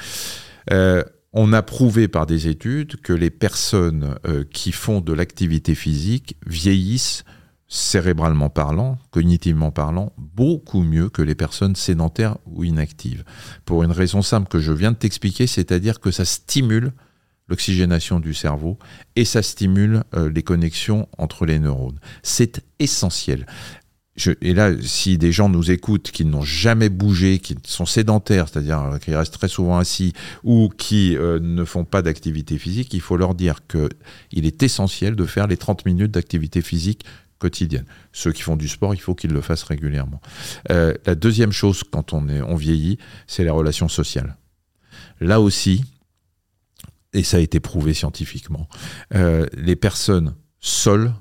On a prouvé par des études que les personnes qui font de l'activité physique vieillissent cérébralement parlant, cognitivement parlant, beaucoup mieux que les personnes sédentaires ou inactives. Pour une raison simple que je viens de t'expliquer, c'est-à-dire que ça stimule l'oxygénation du cerveau et ça stimule les connexions entre les neurones. C'est essentiel. Et là, si des gens nous écoutent qui n'ont jamais bougé, qui sont sédentaires, c'est-à-dire qui restent très souvent assis ou qui ne font pas d'activité physique, il faut leur dire qu'il est essentiel de faire les 30 minutes d'activité physique quotidienne. Ceux qui font du sport, il faut qu'ils le fassent régulièrement. La deuxième chose, quand on vieillit, c'est les relations sociales. Là aussi, et ça a été prouvé scientifiquement, les personnes seules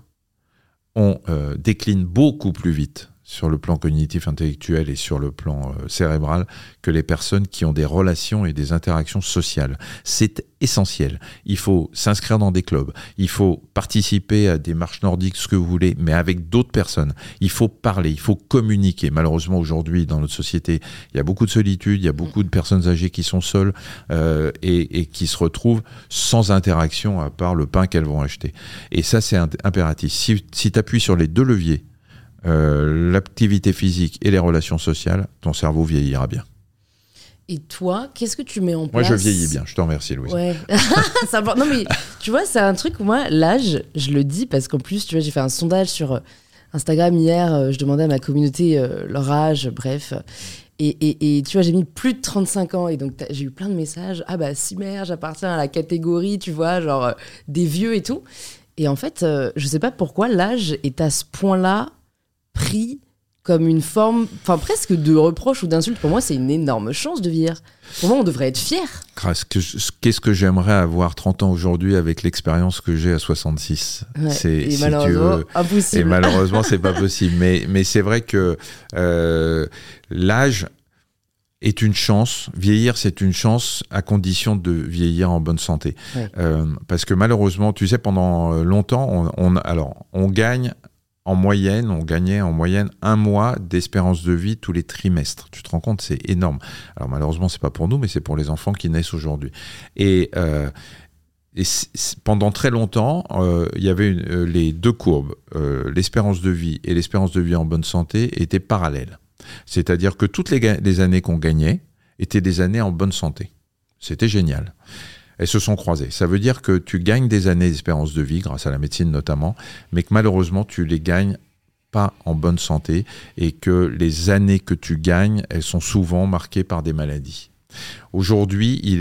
déclinent beaucoup plus vite sur le plan cognitif intellectuel et sur le plan cérébral que les personnes qui ont des relations et des interactions sociales. C'est essentiel. Il faut s'inscrire dans des clubs, il faut participer à des marches nordiques, ce que vous voulez, mais avec d'autres personnes. Il faut parler, il faut communiquer. Malheureusement, aujourd'hui, dans notre société, il y a beaucoup de solitude, il y a beaucoup de personnes âgées qui sont seules et qui se retrouvent sans interaction à part le pain qu'elles vont acheter. Et ça, c'est impératif. Si tu appuies sur les 2 leviers, l'activité physique et les relations sociales, ton cerveau vieillira bien. Et toi, qu'est-ce que tu mets en place ? Moi, je vieillis bien. Je te remercie, Louise. Ouais. Non, mais tu vois, c'est un truc où moi, l'âge, je le dis parce qu'en plus, tu vois, j'ai fait un sondage sur Instagram hier. Je demandais à ma communauté leur âge, bref. Et tu vois, j'ai mis plus de 35 ans. Et donc, j'ai eu plein de messages. Ah bah, Simer, j'appartiens à la catégorie, tu vois, genre des vieux et tout. Et en fait, je sais pas pourquoi l'âge est à ce point-là pris comme une forme, enfin presque de reproche ou d'insulte. Pour moi, c'est une énorme chance de vieillir. Pour moi, on devrait être fiers. Qu'est-ce que j'aimerais avoir 30 ans aujourd'hui avec l'expérience que j'ai à 66 ? Ouais, et si malheureusement, impossible. Et malheureusement, c'est pas possible. Mais c'est vrai que l'âge est une chance. Vieillir, c'est une chance à condition de vieillir en bonne santé. Ouais. Parce que malheureusement, tu sais, pendant longtemps, on gagne... on gagnait en moyenne 1 mois d'espérance de vie tous les trimestres. Tu te rends compte, c'est énorme. Alors malheureusement, c'est pas pour nous, mais c'est pour les enfants qui naissent aujourd'hui. Et pendant très longtemps, il y avait les 2 courbes, l'espérance de vie et l'espérance de vie en bonne santé étaient parallèles. C'est-à-dire que toutes les années qu'on gagnait étaient des années en bonne santé. C'était génial. Elles se sont croisées. Ça veut dire que tu gagnes des années d'espérance de vie, grâce à la médecine notamment, mais que malheureusement, tu les gagnes pas en bonne santé et que les années que tu gagnes, elles sont souvent marquées par des maladies. Aujourd'hui, il est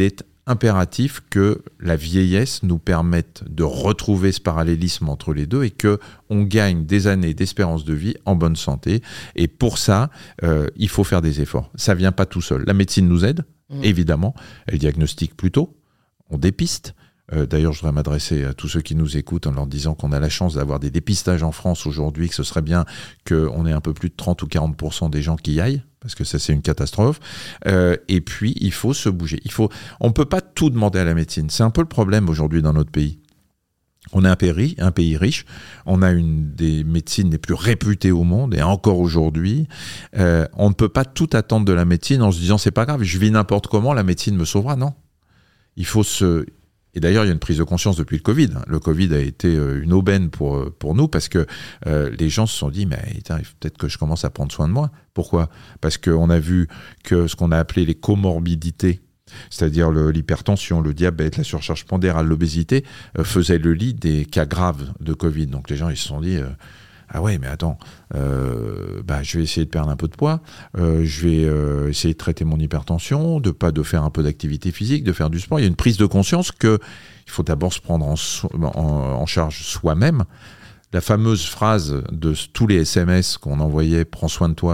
impératif que la vieillesse nous permette de retrouver ce parallélisme entre les deux et qu'on gagne des années d'espérance de vie en bonne santé. Et pour ça, il faut faire des efforts. Ça ne vient pas tout seul. La médecine nous aide, évidemment. Elle diagnostique plus tôt, on dépiste. D'ailleurs, je voudrais m'adresser à tous ceux qui nous écoutent en leur disant qu'on a la chance d'avoir des dépistages en France aujourd'hui, que ce serait bien qu'on ait un peu plus de 30 ou 40% des gens qui y aillent, parce que ça, c'est une catastrophe. Et puis, il faut se bouger. On ne peut pas tout demander à la médecine. C'est un peu le problème aujourd'hui dans notre pays. On est un pays riche, on a une des médecines les plus réputées au monde, et encore aujourd'hui, on ne peut pas tout attendre de la médecine en se disant « c'est pas grave, je vis n'importe comment, la médecine me sauvera ». Non. Il faut Et d'ailleurs, il y a une prise de conscience depuis le Covid. Le Covid a été une aubaine pour nous parce que les gens se sont dit « mais peut-être que je commence à prendre soin de moi ». Pourquoi ? Parce qu'on a vu que ce qu'on a appelé les comorbidités, c'est-à-dire l'hypertension, le diabète, la surcharge pondérale, l'obésité, faisaient le lit des cas graves de Covid. Donc les gens ils se sont dit ah ouais, mais attends, je vais essayer de perdre un peu de poids, je vais essayer de traiter mon hypertension, de faire un peu d'activité physique, de faire du sport. Il y a une prise de conscience qu'il faut d'abord se prendre en charge soi-même. La fameuse phrase de tous les SMS qu'on envoyait « Prends soin de toi »,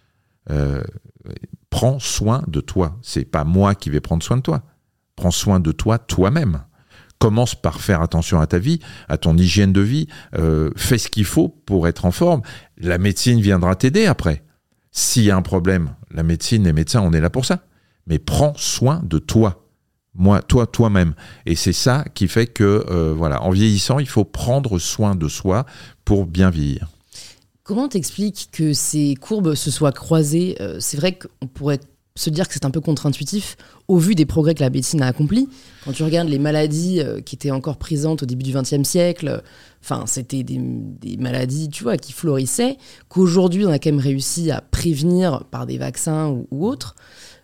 prends soin de toi. C'est pas moi qui vais prendre soin de toi. Prends soin de toi toi-même. Commence par faire attention à ta vie, à ton hygiène de vie. Fais ce qu'il faut pour être en forme. La médecine viendra t'aider après. S'il y a un problème, la médecine, les médecins, on est là pour ça. Mais prends soin de toi. Toi-même. Et c'est ça qui fait que, en vieillissant, il faut prendre soin de soi pour bien vieillir. Comment t'expliques que ces courbes se soient croisées ? C'est vrai qu'on pourrait se dire que c'est un peu contre-intuitif au vu des progrès que la médecine a accomplis. Quand tu regardes les maladies qui étaient encore présentes au début du XXe siècle, c'était des maladies, tu vois, qui florissaient, qu'aujourd'hui on a quand même réussi à prévenir par des vaccins ou autres.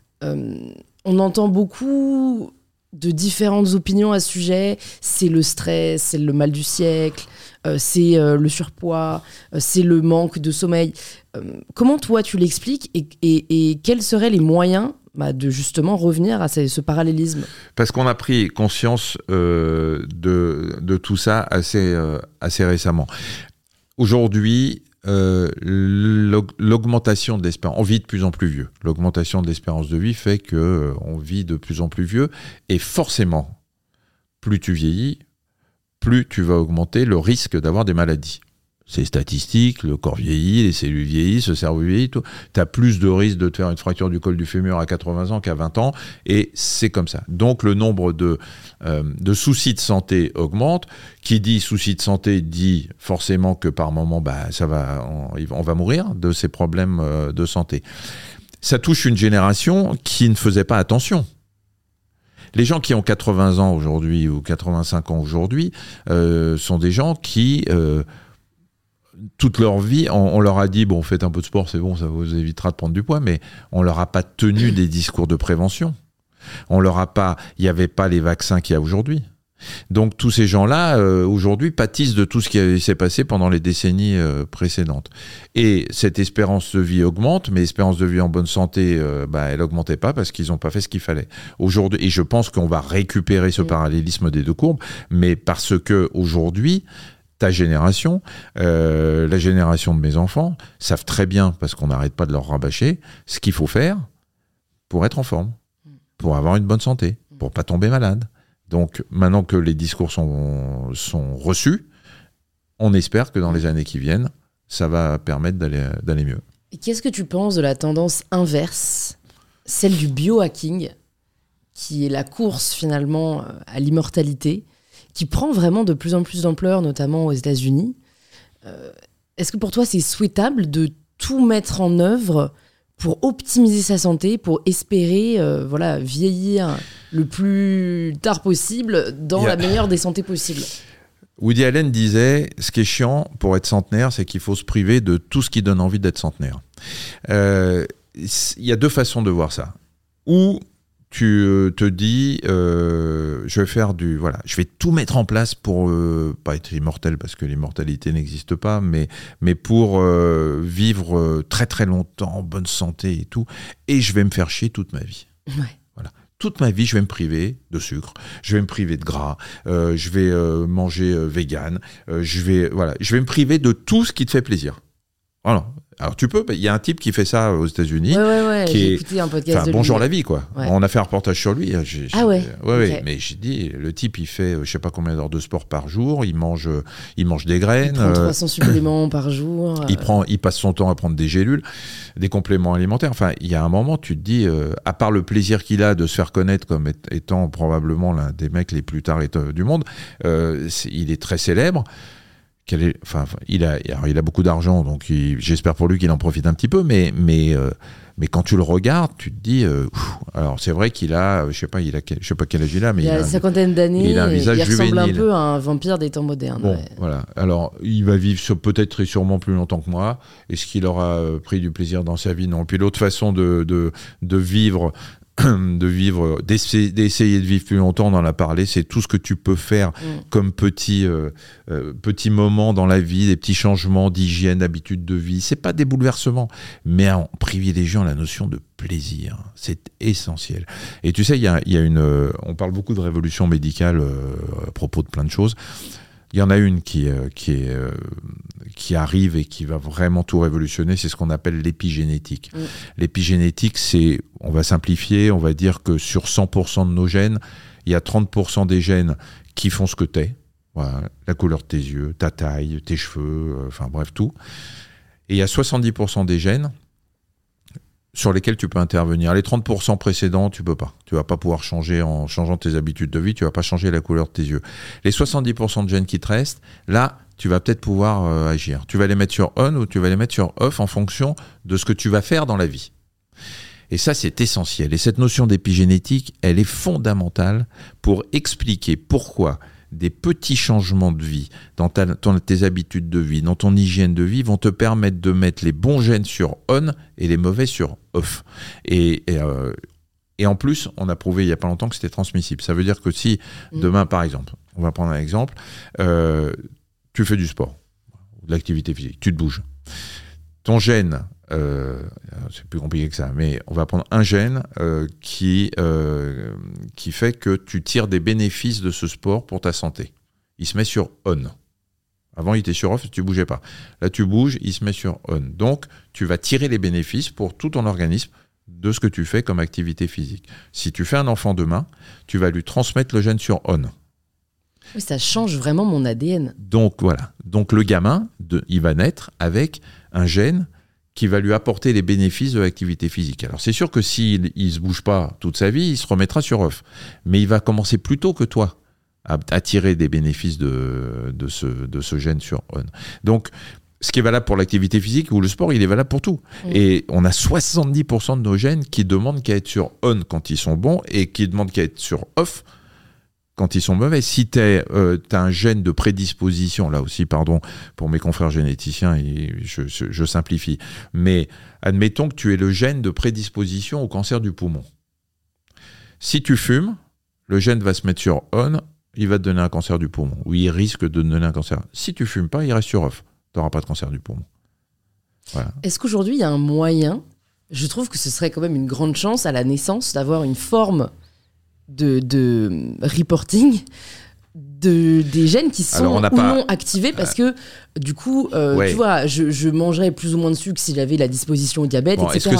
On entend beaucoup de différentes opinions à ce sujet. C'est le stress, c'est le mal du siècle, c'est le surpoids, c'est le manque de sommeil. Comment toi tu l'expliques et quels seraient les moyens de justement revenir à ce parallélisme ? Parce qu'on a pris conscience de tout ça assez récemment. Aujourd'hui, l'augmentation de l'espérance, on vit de plus en plus vieux. L'augmentation de l'espérance de vie fait qu'on vit de plus en plus vieux et forcément, plus tu vieillis, plus tu vas augmenter le risque d'avoir des maladies. C'est statistique, le corps vieillit, les cellules vieillissent, le cerveau vieillit, tu as plus de risques de te faire une fracture du col du fémur à 80 ans qu'à 20 ans, et c'est comme ça. Donc le nombre de soucis de santé augmente. Qui dit soucis de santé dit forcément que par moment, on va mourir de ces problèmes de santé. Ça touche une génération qui ne faisait pas attention. Les gens qui ont 80 ans aujourd'hui ou 85 ans aujourd'hui sont des gens qui... toute leur vie, on leur a dit bon, faites un peu de sport, c'est bon, ça vous évitera de prendre du poids, mais on leur a pas tenu des discours de prévention. Il n'y avait pas les vaccins qu'il y a aujourd'hui. Donc tous ces gens-là aujourd'hui pâtissent de tout ce qui s'est passé pendant les décennies précédentes. Et cette espérance de vie augmente, mais l'espérance de vie en bonne santé, elle augmentait pas parce qu'ils n'ont pas fait ce qu'il fallait. Aujourd'hui, et je pense qu'on va récupérer ce parallélisme des deux courbes, mais parce que aujourd'hui, ta génération, la génération de mes enfants, savent très bien, parce qu'on n'arrête pas de leur rabâcher, ce qu'il faut faire pour être en forme, pour avoir une bonne santé, pour pas tomber malade. Donc maintenant que les discours sont reçus, on espère que dans les années qui viennent, ça va permettre d'aller mieux. Et qu'est-ce que tu penses de la tendance inverse, celle du biohacking, qui est la course finalement à l'immortalité, qui prend vraiment de plus en plus d'ampleur, notamment aux États-Unis. Est-ce que pour toi, c'est souhaitable de tout mettre en œuvre pour optimiser sa santé, pour espérer vieillir le plus tard possible dans la meilleure des santé possibles ? Woody Allen disait, ce qui est chiant pour être centenaire, c'est qu'il faut se priver de tout ce qui donne envie d'être centenaire. Il y a deux façons de voir ça. Ou tu te dis, je vais tout mettre en place pour pas être immortel parce que l'immortalité n'existe pas, mais pour vivre très très longtemps en bonne santé et tout, et je vais me faire chier toute ma vie. Ouais. Voilà. toute ma vie, je vais me priver de sucre, je vais me priver de gras, je vais manger vegan, je vais me priver de tout ce qui te fait plaisir. Voilà. Alors tu peux, il y a un type qui fait ça aux États-Unis, qui j'ai est, écouté un podcast de Bonjour lui. la vie quoi. Ouais. On a fait un reportage sur lui. Okay. Mais j'ai dit, le type il fait, je sais pas combien d'heures de sport par jour, il mange des graines. Il prend 300 suppléments par jour. Il passe son temps à prendre des gélules, des compléments alimentaires. Enfin, il y a un moment, tu te dis, à part le plaisir qu'il a de se faire connaître comme étant probablement l'un des mecs les plus tarés du monde, il est très célèbre. Il a beaucoup d'argent, donc j'espère pour lui qu'il en profite un petit peu, mais quand tu le regardes, tu te dis, alors c'est vrai qu'il a, je sais pas quel âge il a, mais il a une cinquantaine d'années, il a un visage il ressemble juvénile. un peu à un vampire des temps modernes. Bon, voilà. Alors, il va vivre peut-être et sûrement plus longtemps que moi. Est-ce qu'il aura pris du plaisir dans sa vie? Non. Puis l'autre façon de vivre, d'essayer de vivre plus longtemps, on en a parlé, c'est tout ce que tu peux faire comme petits moments dans la vie, des petits changements d'hygiène, d'habitude de vie. C'est pas des bouleversements, mais en privilégiant la notion de plaisir, c'est essentiel. Et tu sais, on parle beaucoup de révolution médicale à propos de plein de choses. Il y en a une qui arrive et qui va vraiment tout révolutionner, c'est ce qu'on appelle l'épigénétique. L'épigénétique, on va simplifier, on va dire que sur 100% de nos gènes, il y a 30% des gènes qui font ce que t'es. Voilà, la couleur de tes yeux, ta taille, tes cheveux, enfin bref, tout. Et il y a 70% des gènes sur lesquels tu peux intervenir. Les 30% précédents, tu peux pas. Tu vas pas pouvoir changer en changeant tes habitudes de vie, tu vas pas changer la couleur de tes yeux. Les 70% de gènes qui te restent, là, tu vas peut-être pouvoir agir. Tu vas les mettre sur on ou tu vas les mettre sur off en fonction de ce que tu vas faire dans la vie. Et ça, c'est essentiel. Et cette notion d'épigénétique, elle est fondamentale pour expliquer pourquoi des petits changements de vie dans tes habitudes de vie, dans ton hygiène de vie, vont te permettre de mettre les bons gènes sur on et les mauvais sur off. Et en plus, on a prouvé il n'y a pas longtemps que c'était transmissible. Ça veut dire que si demain, par exemple, on va prendre un exemple, tu fais du sport, de l'activité physique, tu te bouges. Ton gène, c'est plus compliqué que ça, mais on va prendre un gène qui fait que tu tires des bénéfices de ce sport pour ta santé. Il se met sur on. Avant, il était sur off, tu bougeais pas. Là, tu bouges, il se met sur on. Donc, tu vas tirer les bénéfices pour tout ton organisme de ce que tu fais comme activité physique. Si tu fais un enfant demain, tu vas lui transmettre le gène sur on. Oui, ça change vraiment mon ADN. Donc, voilà. Donc, le gamin, il va naître avec un gène qui va lui apporter les bénéfices de l'activité physique. Alors, c'est sûr que s'il ne se bouge pas toute sa vie, il se remettra sur off. Mais il va commencer plus tôt que toi à tirer des bénéfices de ce gène sur on. Donc, ce qui est valable pour l'activité physique ou le sport, il est valable pour tout. Et on a 70% de nos gènes qui demandent qu'à être sur on quand ils sont bons et qui demandent qu'à être sur off quand ils sont mauvais. Si tu as un gène de prédisposition, là aussi, pardon, pour mes confrères généticiens, je simplifie, mais admettons que tu aies le gène de prédisposition au cancer du poumon. Si tu fumes, le gène va se mettre sur on, il va te donner un cancer du poumon, ou il risque de te donner un cancer. Si tu fumes pas, il reste sur off. Tu n'auras pas de cancer du poumon. Voilà. Est-ce qu'aujourd'hui, il y a un moyen, je trouve que ce serait quand même une grande chance à la naissance d'avoir une forme de reporting des gènes qui sont ou non activés parce que du coup tu vois je mangerais plus ou moins de sucre si j'avais la disposition au diabète, etc.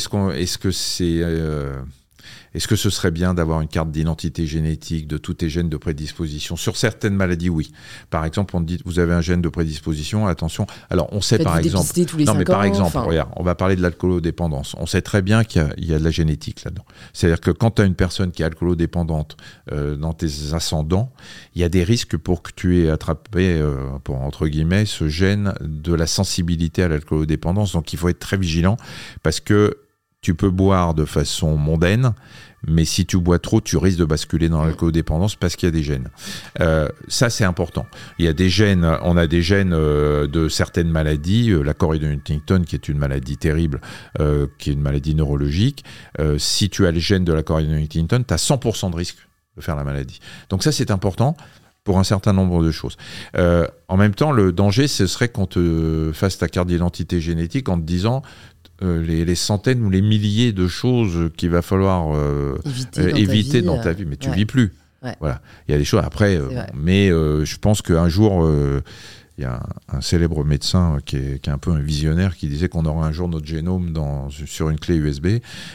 Est-ce que ce serait bien d'avoir une carte d'identité génétique de tous tes gènes de prédisposition? Sur certaines maladies, oui. Par exemple, on te dit, vous avez un gène de prédisposition, attention. Alors, on sait par exemple... tous les 5 ans, par exemple, regarde, on va parler de l'alcoolodépendance. On sait très bien qu'il y a de la génétique là-dedans. C'est-à-dire que quand tu as une personne qui est alcoolodépendante dans tes ascendants, il y a des risques pour que tu aies attrapé, entre guillemets, ce gène de la sensibilité à l'alcoolodépendance. Donc, il faut être très vigilant parce que tu peux boire de façon mondaine, mais si tu bois trop, tu risques de basculer dans l'alcoolodépendance parce qu'il y a des gènes. Ça, c'est important. Il y a des gènes, on a des gènes de certaines maladies, la choroïde de Huntington, qui est une maladie terrible, qui est une maladie neurologique. Si tu as le gène de la choroïde de Huntington, tu as 100% de risque de faire la maladie. Donc ça, c'est important pour un certain nombre de choses. En même temps, le danger, ce serait qu'on te fasse ta carte d'identité génétique en te disant les centaines ou les milliers de choses qu'il va falloir éviter dans ta vie, mais tu vis plus. Ouais. Voilà. Il y a des choses après, mais je pense qu'un jour, il y a un célèbre médecin qui est un peu un visionnaire qui disait qu'on aura un jour notre génome sur une clé USB,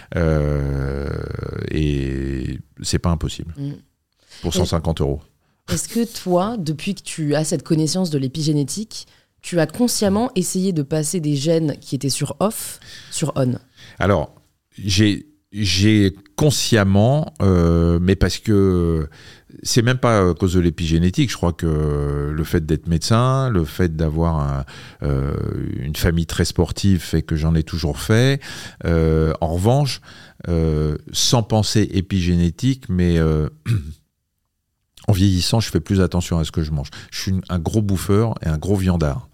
et c'est pas impossible pour 150 €. Est-ce que toi, depuis que tu as cette connaissance de l'épigénétique, tu as consciemment essayé de passer des gènes qui étaient sur off sur on? Alors, j'ai consciemment, mais parce que c'est même pas à cause de l'épigénétique. Je crois que le fait d'être médecin, le fait d'avoir une famille très sportive fait que j'en ai toujours fait. En revanche, sans pensée épigénétique, mais en vieillissant, je fais plus attention à ce que je mange. Je suis un gros bouffeur et un gros viandard.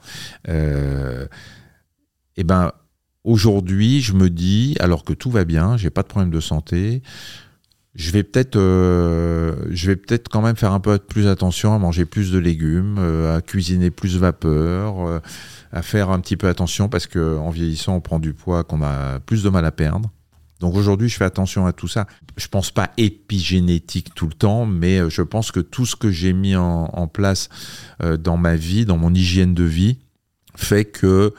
Et ben, aujourd'hui, je me dis, alors que tout va bien, j'ai pas de problème de santé, je vais peut-être quand même faire un peu plus attention à manger plus de légumes, à cuisiner plus vapeur, à faire un petit peu attention parce que en vieillissant, on prend du poids qu'on a plus de mal à perdre. Donc aujourd'hui, je fais attention à tout ça. Je pense pas épigénétique tout le temps, mais je pense que tout ce que j'ai mis en place dans ma vie, dans mon hygiène de vie, fait que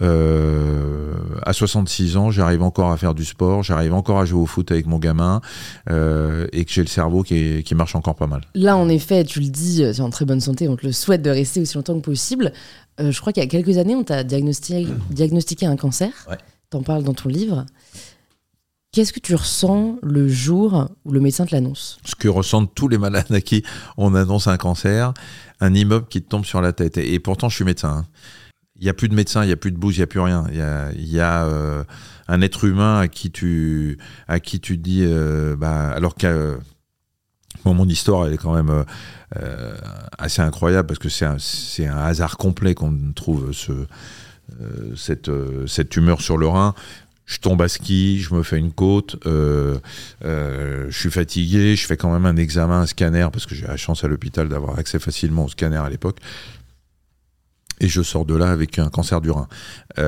à 66 ans, j'arrive encore à faire du sport, j'arrive encore à jouer au foot avec mon gamin, et que j'ai le cerveau qui marche encore pas mal. Là, en effet, tu le dis, tu es en très bonne santé, on te le souhaite de rester aussi longtemps que possible. Je crois qu'il y a quelques années, on t'a diagnostiqué un cancer. Ouais. T'en parles dans ton livre. Qu'est-ce que tu ressens le jour où le médecin te l'annonce? Ce que ressentent tous les malades à qui on annonce un cancer, un immeuble qui te tombe sur la tête. Et pourtant, je suis médecin, hein. Il n'y a plus de médecin, il n'y a plus de blouse, il n'y a plus rien. Il y a un être humain à qui tu dis, alors que mon histoire, elle est quand même assez incroyable parce que c'est un hasard complet qu'on trouve cette tumeur sur le rein. Je tombe à ski, je me fais une côte, je suis fatigué, je fais quand même un examen, un scanner, parce que j'ai la chance à l'hôpital d'avoir accès facilement au scanner à l'époque. Et je sors de là avec un cancer du rein.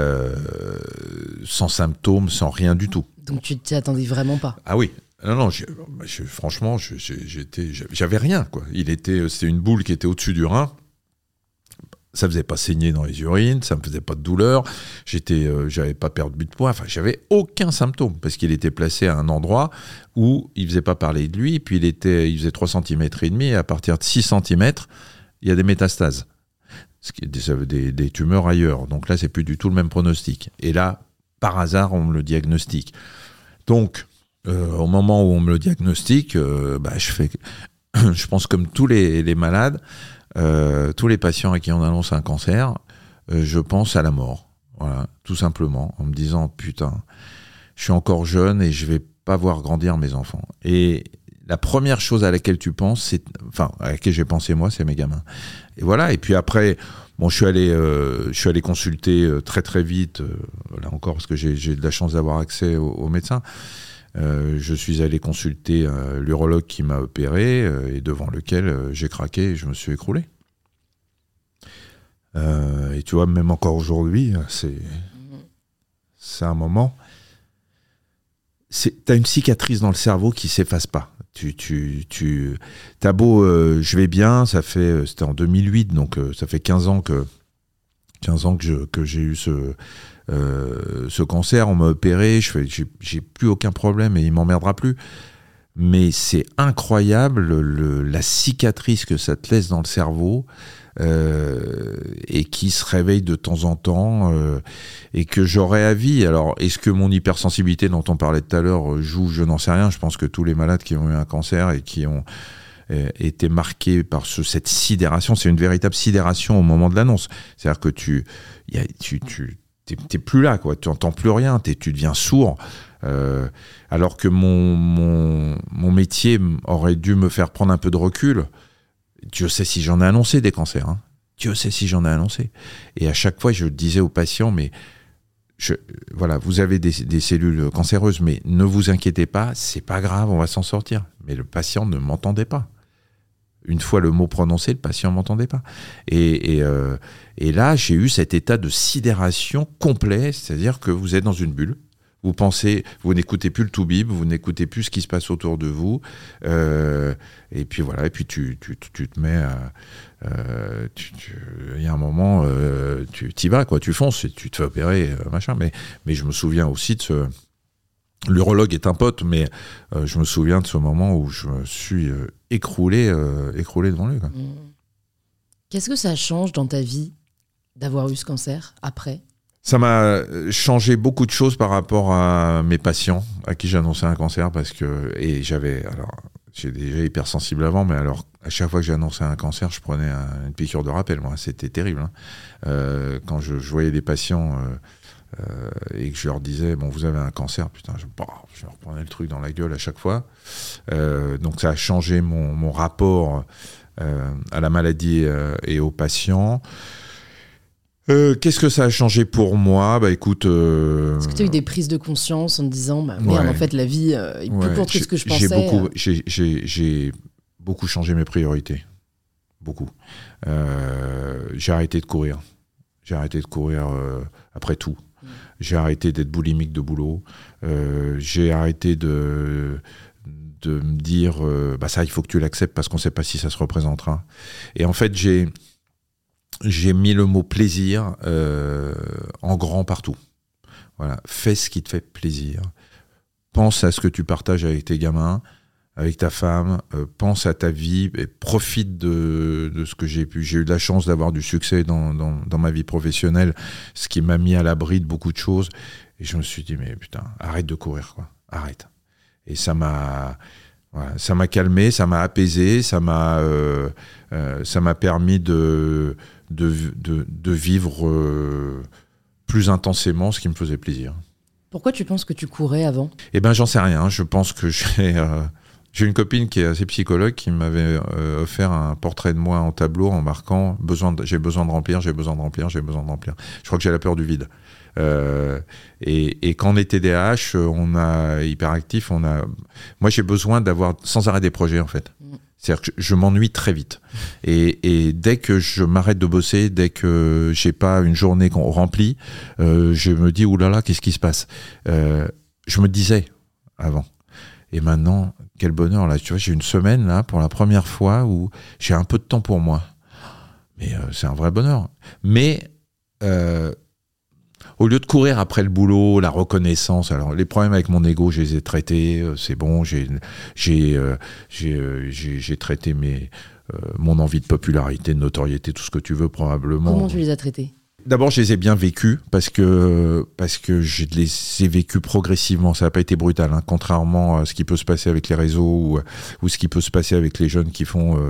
Sans symptômes, sans rien du tout. Donc tu t'y attendais vraiment pas? Ah oui. Non, franchement, j'avais rien, quoi. C'était une boule qui était au-dessus du rein. Ça faisait pas saigner dans les urines, ça me faisait pas de douleur. J'avais pas perdu de poids. Enfin, j'avais aucun symptôme parce qu'il était placé à un endroit où il faisait pas parler de lui. Et puis il faisait 3,5 cm et à partir de 6 cm, il y a des métastases. Des tumeurs ailleurs. Donc là, c'est plus du tout le même pronostic. Et là, par hasard, on me le diagnostique. Donc, au moment où on me le diagnostique, je pense comme tous les malades, tous les patients à qui on annonce un cancer, je pense à la mort. Voilà, tout simplement, en me disant, putain, je suis encore jeune et je vais pas voir grandir mes enfants. Et la première chose à laquelle tu penses, à laquelle j'ai pensé moi, c'est mes gamins. Et voilà. Et puis après, bon, je suis allé consulter très très vite, là encore parce que j'ai de la chance d'avoir accès aux médecins. Je suis allé consulter l'urologue qui m'a opéré et devant lequel j'ai craqué et je me suis écroulé. Et tu vois, même encore aujourd'hui, c'est un moment. T'as une cicatrice dans le cerveau qui s'efface pas. T'as beau, je vais bien, c'était en 2008, donc ça fait 15 ans que j'ai eu ce cancer, on m'a opéré, j'ai plus aucun problème et il m'emmerdera plus. Mais c'est incroyable la cicatrice que ça te laisse dans le cerveau, et qui se réveille de temps en temps, et que j'aurais à vie. Alors, est-ce que mon hypersensibilité dont on parlait tout à l'heure joue? Je n'en sais rien. Je pense que tous les malades qui ont eu un cancer et qui ont été marqués par cette sidération, c'est une véritable sidération au moment de l'annonce. C'est-à-dire que t'es plus là, quoi. Tu n'entends plus rien, tu deviens sourd. Alors que mon métier aurait dû me faire prendre un peu de recul. Dieu sait si j'en ai annoncé des cancers, hein. Dieu sait si j'en ai annoncé. Et à chaque fois, je disais aux patients, mais voilà, vous avez des cellules cancéreuses, mais ne vous inquiétez pas, c'est pas grave, on va s'en sortir. Mais le patient ne m'entendait pas. Une fois le mot prononcé, le patient m'entendait pas. Et là, j'ai eu cet état de sidération complet, c'est-à-dire que vous êtes dans une bulle. Vous pensez, vous n'écoutez plus le tout-bib, vous n'écoutez plus ce qui se passe autour de vous. Et puis voilà, et puis tu te mets à... Il y a un moment, tu t'y vas, quoi, tu fonces, et tu te fais opérer, machin. Mais je me souviens aussi de ce... L'urologue est un pote, mais je me souviens de ce moment où je me suis écroulé devant lui, quoi. Qu'est-ce que ça change dans ta vie d'avoir eu ce cancer après ? Ça m'a changé beaucoup de choses par rapport à mes patients à qui j'annonçais un cancer j'ai déjà hypersensible avant, mais alors à chaque fois que j'annonçais un cancer, je prenais une piqûre de rappel. Moi, c'était terrible. Hein. Quand je voyais des patients et que je leur disais bon, vous avez un cancer, putain, je leur prenais le truc dans la gueule à chaque fois. Donc ça a changé mon rapport à la maladie et aux patients. Qu'est-ce que ça a changé pour moi ? Bah écoute... Est-ce que tu as eu des prises de conscience en te disant merde, en fait, la vie est plus courte que ce que je pensais. J'ai beaucoup changé mes priorités. Beaucoup. J'ai arrêté de courir. J'ai arrêté de courir après tout. J'ai arrêté d'être boulimique de boulot. J'ai arrêté de me dire ça, il faut que tu l'acceptes parce qu'on ne sait pas si ça se représentera. Et en fait, j'ai mis le mot plaisir en grand partout. Voilà. Fais ce qui te fait plaisir. Pense à ce que tu partages avec tes gamins, avec ta femme. Pense à ta vie et profite de ce que j'ai pu. J'ai eu de la chance d'avoir du succès dans ma vie professionnelle, ce qui m'a mis à l'abri de beaucoup de choses. Et je me suis dit, mais putain, arrête de courir, quoi. Arrête. Et ça m'a calmé, ça m'a apaisé, ça m'a permis de vivre plus intensément ce qui me faisait plaisir. Pourquoi tu penses que tu courais avant ? Eh ben, j'en sais rien. Je pense que j'ai une copine qui est assez psychologue qui m'avait offert un portrait de moi en tableau en marquant j'ai besoin de remplir. Je crois que j'ai la peur du vide. Et quand on est TDAH, on a hyperactif, moi j'ai besoin d'avoir sans arrêt des projets en fait. C'est-à-dire que je m'ennuie très vite. Et dès que je m'arrête de bosser, dès que j'ai pas une journée qu'on remplit, je me dis oulala, qu'est-ce qui se passe ? Je me disais avant. Et maintenant, quel bonheur là. Tu vois, j'ai une semaine là pour la première fois où j'ai un peu de temps pour moi. Mais c'est un vrai bonheur. Mais au lieu de courir après le boulot, la reconnaissance, alors les problèmes avec mon ego, je les ai traités, c'est bon, j'ai traité mon envie de popularité, de notoriété, tout ce que tu veux probablement. Comment tu les as traités ? D'abord, je les ai bien vécus parce que je les ai vécus progressivement. Ça n'a pas été brutal, hein, contrairement à ce qui peut se passer avec les réseaux ou ce qui peut se passer avec les jeunes qui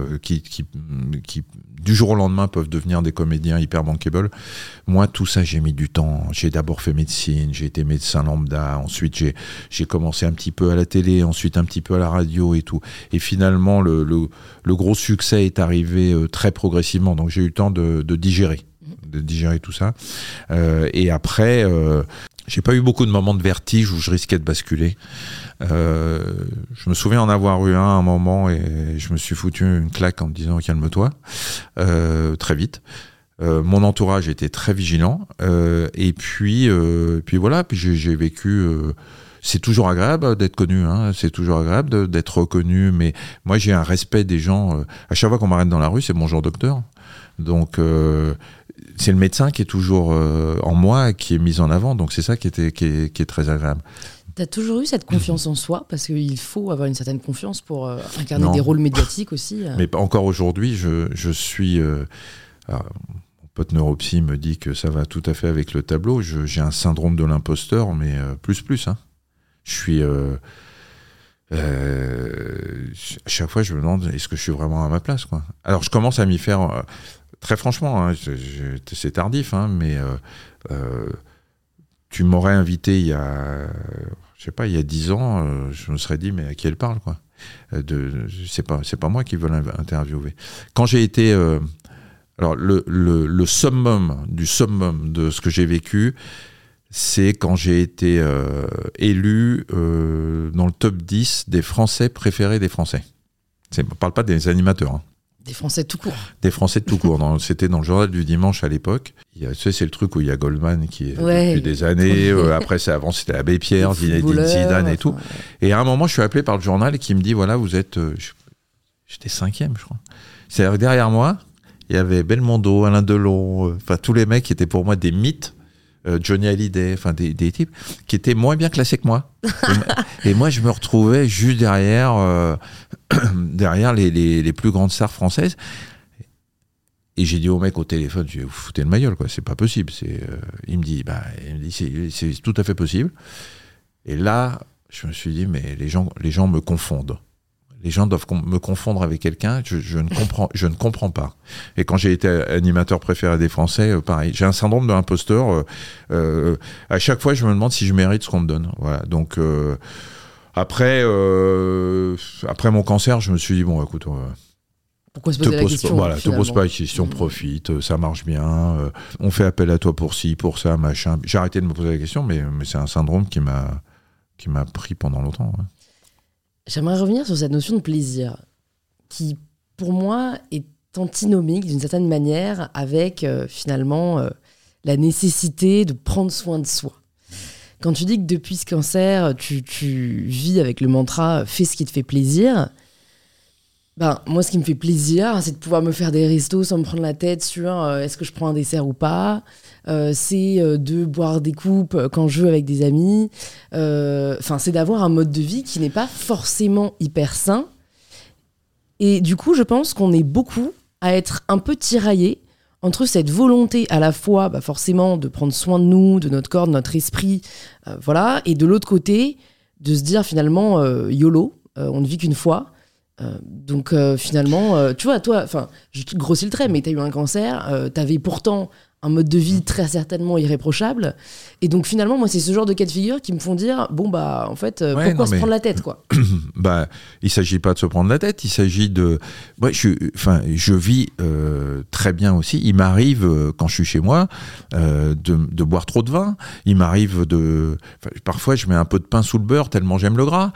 du jour au lendemain peuvent devenir des comédiens hyper bankable. Moi, tout ça, j'ai mis du temps. J'ai d'abord fait médecine, j'ai été médecin lambda. Ensuite, j'ai commencé un petit peu à la télé, ensuite un petit peu à la radio et tout. Et finalement, le gros succès est arrivé très progressivement. Donc, j'ai eu le temps de digérer tout ça. Et après, j'ai pas eu beaucoup de moments de vertige où je risquais de basculer. Je me souviens en avoir eu un moment et je me suis foutu une claque en me disant calme-toi, très vite. Mon entourage était très vigilant. Et puis voilà, puis j'ai vécu... c'est toujours agréable d'être connu, hein, c'est toujours agréable d'être reconnu, mais moi j'ai un respect des gens. À chaque fois qu'on m'arrête dans la rue, c'est bonjour docteur. Donc c'est le médecin qui est toujours en moi, qui est mis en avant, donc c'est ça qui est très agréable. Tu as toujours eu cette confiance en soi, parce qu'il faut avoir une certaine confiance pour incarner des rôles médiatiques aussi. Mais encore aujourd'hui, je suis... mon pote neuropsy me dit que ça va tout à fait avec le tableau. J'ai un syndrome de l'imposteur, mais plus. Hein. Je suis... à chaque fois, je me demande, est-ce que je suis vraiment à ma place, quoi. Alors, je commence à m'y faire... très franchement, hein, c'est tardif, hein, mais tu m'aurais invité il y a 10 ans, je me serais dit, mais à qui elle parle, quoi. C'est pas moi qui veux l'interviewer. Quand j'ai été... alors, le summum du summum de ce que j'ai vécu, c'est quand j'ai été élu dans le top 10 des Français préférés des Français. On ne parle pas des animateurs, hein. Des Français tout court. Des Français de tout court. C'était dans le journal du dimanche à l'époque. Tu sais, c'est le truc où il y a Goldman qui est depuis des années. Après, avant, c'était Abbé Pierre, Zinedine Zidane et tout. Et à un moment, je suis appelé par le journal et qui me dit, voilà, vous êtes... J'étais 5e, je crois. C'est-à-dire derrière moi, il y avait Belmondo, Alain Delon, tous les mecs qui étaient pour moi des mythes. Johnny Hallyday, des types qui étaient moins bien classés que moi. Et moi, je me retrouvais juste derrière les plus grandes stars françaises. Et j'ai dit au mec au téléphone, vous foutez le ma gueule, quoi. C'est pas possible. Il me dit, c'est tout à fait possible. Et là, je me suis dit, mais les gens me confondent. Les gens doivent me confondre avec quelqu'un, je ne comprends pas. Et quand j'ai été animateur préféré des Français, pareil, j'ai un syndrome de l'imposteur. À chaque fois, je me demande si je mérite ce qu'on me donne. Voilà. Donc après mon cancer, je me suis dit bon, écoute, pourquoi se poser la question ? Te pose pas de questions, profite, ça marche bien. On fait appel à toi pour ci, pour ça, machin. J'ai arrêté de me poser la question, mais c'est un syndrome qui m'a pris pendant longtemps. Ouais. J'aimerais revenir sur cette notion de plaisir, qui, pour moi, est antinomique d'une certaine manière avec, finalement, la nécessité de prendre soin de soi. Quand tu dis que depuis ce cancer, tu vis avec le mantra « fais ce qui te fait plaisir », moi, ce qui me fait plaisir, c'est de pouvoir me faire des restos sans me prendre la tête sur est-ce que je prends un dessert ou pas. C'est de boire des coupes quand je veux avec des amis. C'est d'avoir un mode de vie qui n'est pas forcément hyper sain. Et du coup, je pense qu'on est beaucoup à être un peu tiraillés entre cette volonté à la fois, forcément, de prendre soin de nous, de notre corps, de notre esprit, et de l'autre côté, de se dire finalement YOLO, on ne vit qu'une fois. Donc finalement, tu vois, toi, je te grossis le trait, mais t'as eu un cancer, t'avais pourtant un mode de vie très certainement irréprochable, et donc finalement, moi, c'est ce genre de cas de figure qui me font dire, en fait, pourquoi se prendre la tête, quoi. Il s'agit pas de se prendre la tête, il s'agit de... je vis très bien aussi. Il m'arrive, quand je suis chez moi, de boire trop de vin. Il m'arrive parfois, je mets un peu de pain sous le beurre, tellement j'aime le gras.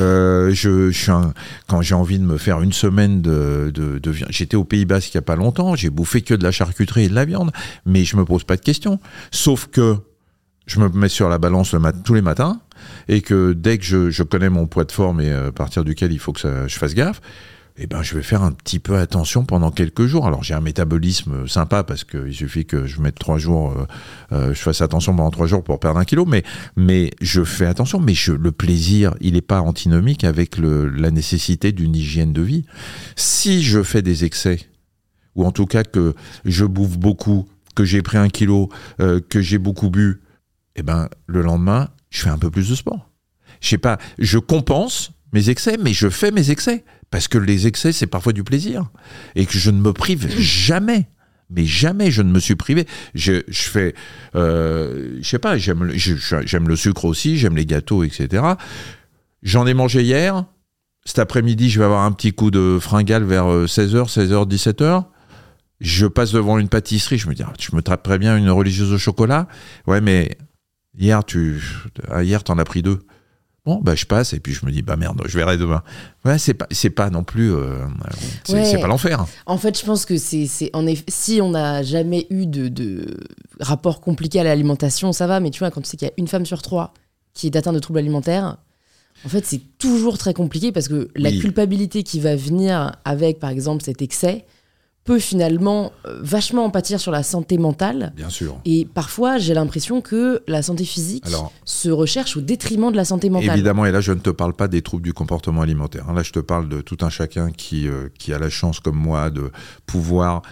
Quand j'ai envie de me faire une semaine de viande... J'étais au Pays Basque il y a pas longtemps, j'ai bouffé que de la charcuterie et de la viande, mais je me pose pas de questions. Sauf que je me mets sur la balance tous les matins, et que dès que je connais mon poids de forme et à partir duquel il faut que je fasse gaffe, je vais faire un petit peu attention pendant quelques jours. Alors j'ai un métabolisme sympa parce qu'il suffit que je mette 3 jours, je fasse attention pendant 3 jours pour perdre 1 kilo, mais je fais attention. Mais le plaisir, il n'est pas antinomique avec la nécessité d'une hygiène de vie. Si je fais des excès, ou en tout cas que je bouffe beaucoup, que j'ai pris 1 kilo, que j'ai beaucoup bu, le lendemain, je fais un peu plus de sport. Je sais pas, je compense mes excès, mais je fais mes excès. Parce que les excès, c'est parfois du plaisir. Et que je ne me prive jamais. Mais jamais je ne me suis privé. Je fais... je sais pas, j'aime le sucre aussi, j'aime les gâteaux, etc. J'en ai mangé hier. Cet après-midi, je vais avoir un petit coup de fringale vers 16h, 17h. Je passe devant une pâtisserie, je me dis, je me taperais bien une religieuse au chocolat. Ouais, mais hier, t'en as pris 2. Bon, je passe et puis je me dis, merde, je verrai demain. Ouais, c'est pas non plus... c'est pas l'enfer. En fait, je pense que en effet, si on n'a jamais eu de rapport compliqué à l'alimentation, ça va, mais tu vois, quand tu sais qu'il y a une femme sur 3 qui est atteinte de troubles alimentaires, en fait, c'est toujours très compliqué parce que la culpabilité qui va venir avec, par exemple, cet excès, peut finalement vachement en pâtir sur la santé mentale. Bien sûr. Et parfois, j'ai l'impression que la santé physique se recherche au détriment de la santé mentale. Évidemment, et là, je ne te parle pas des troubles du comportement alimentaire. Là, je te parle de tout un chacun qui a la chance, comme moi, de pouvoir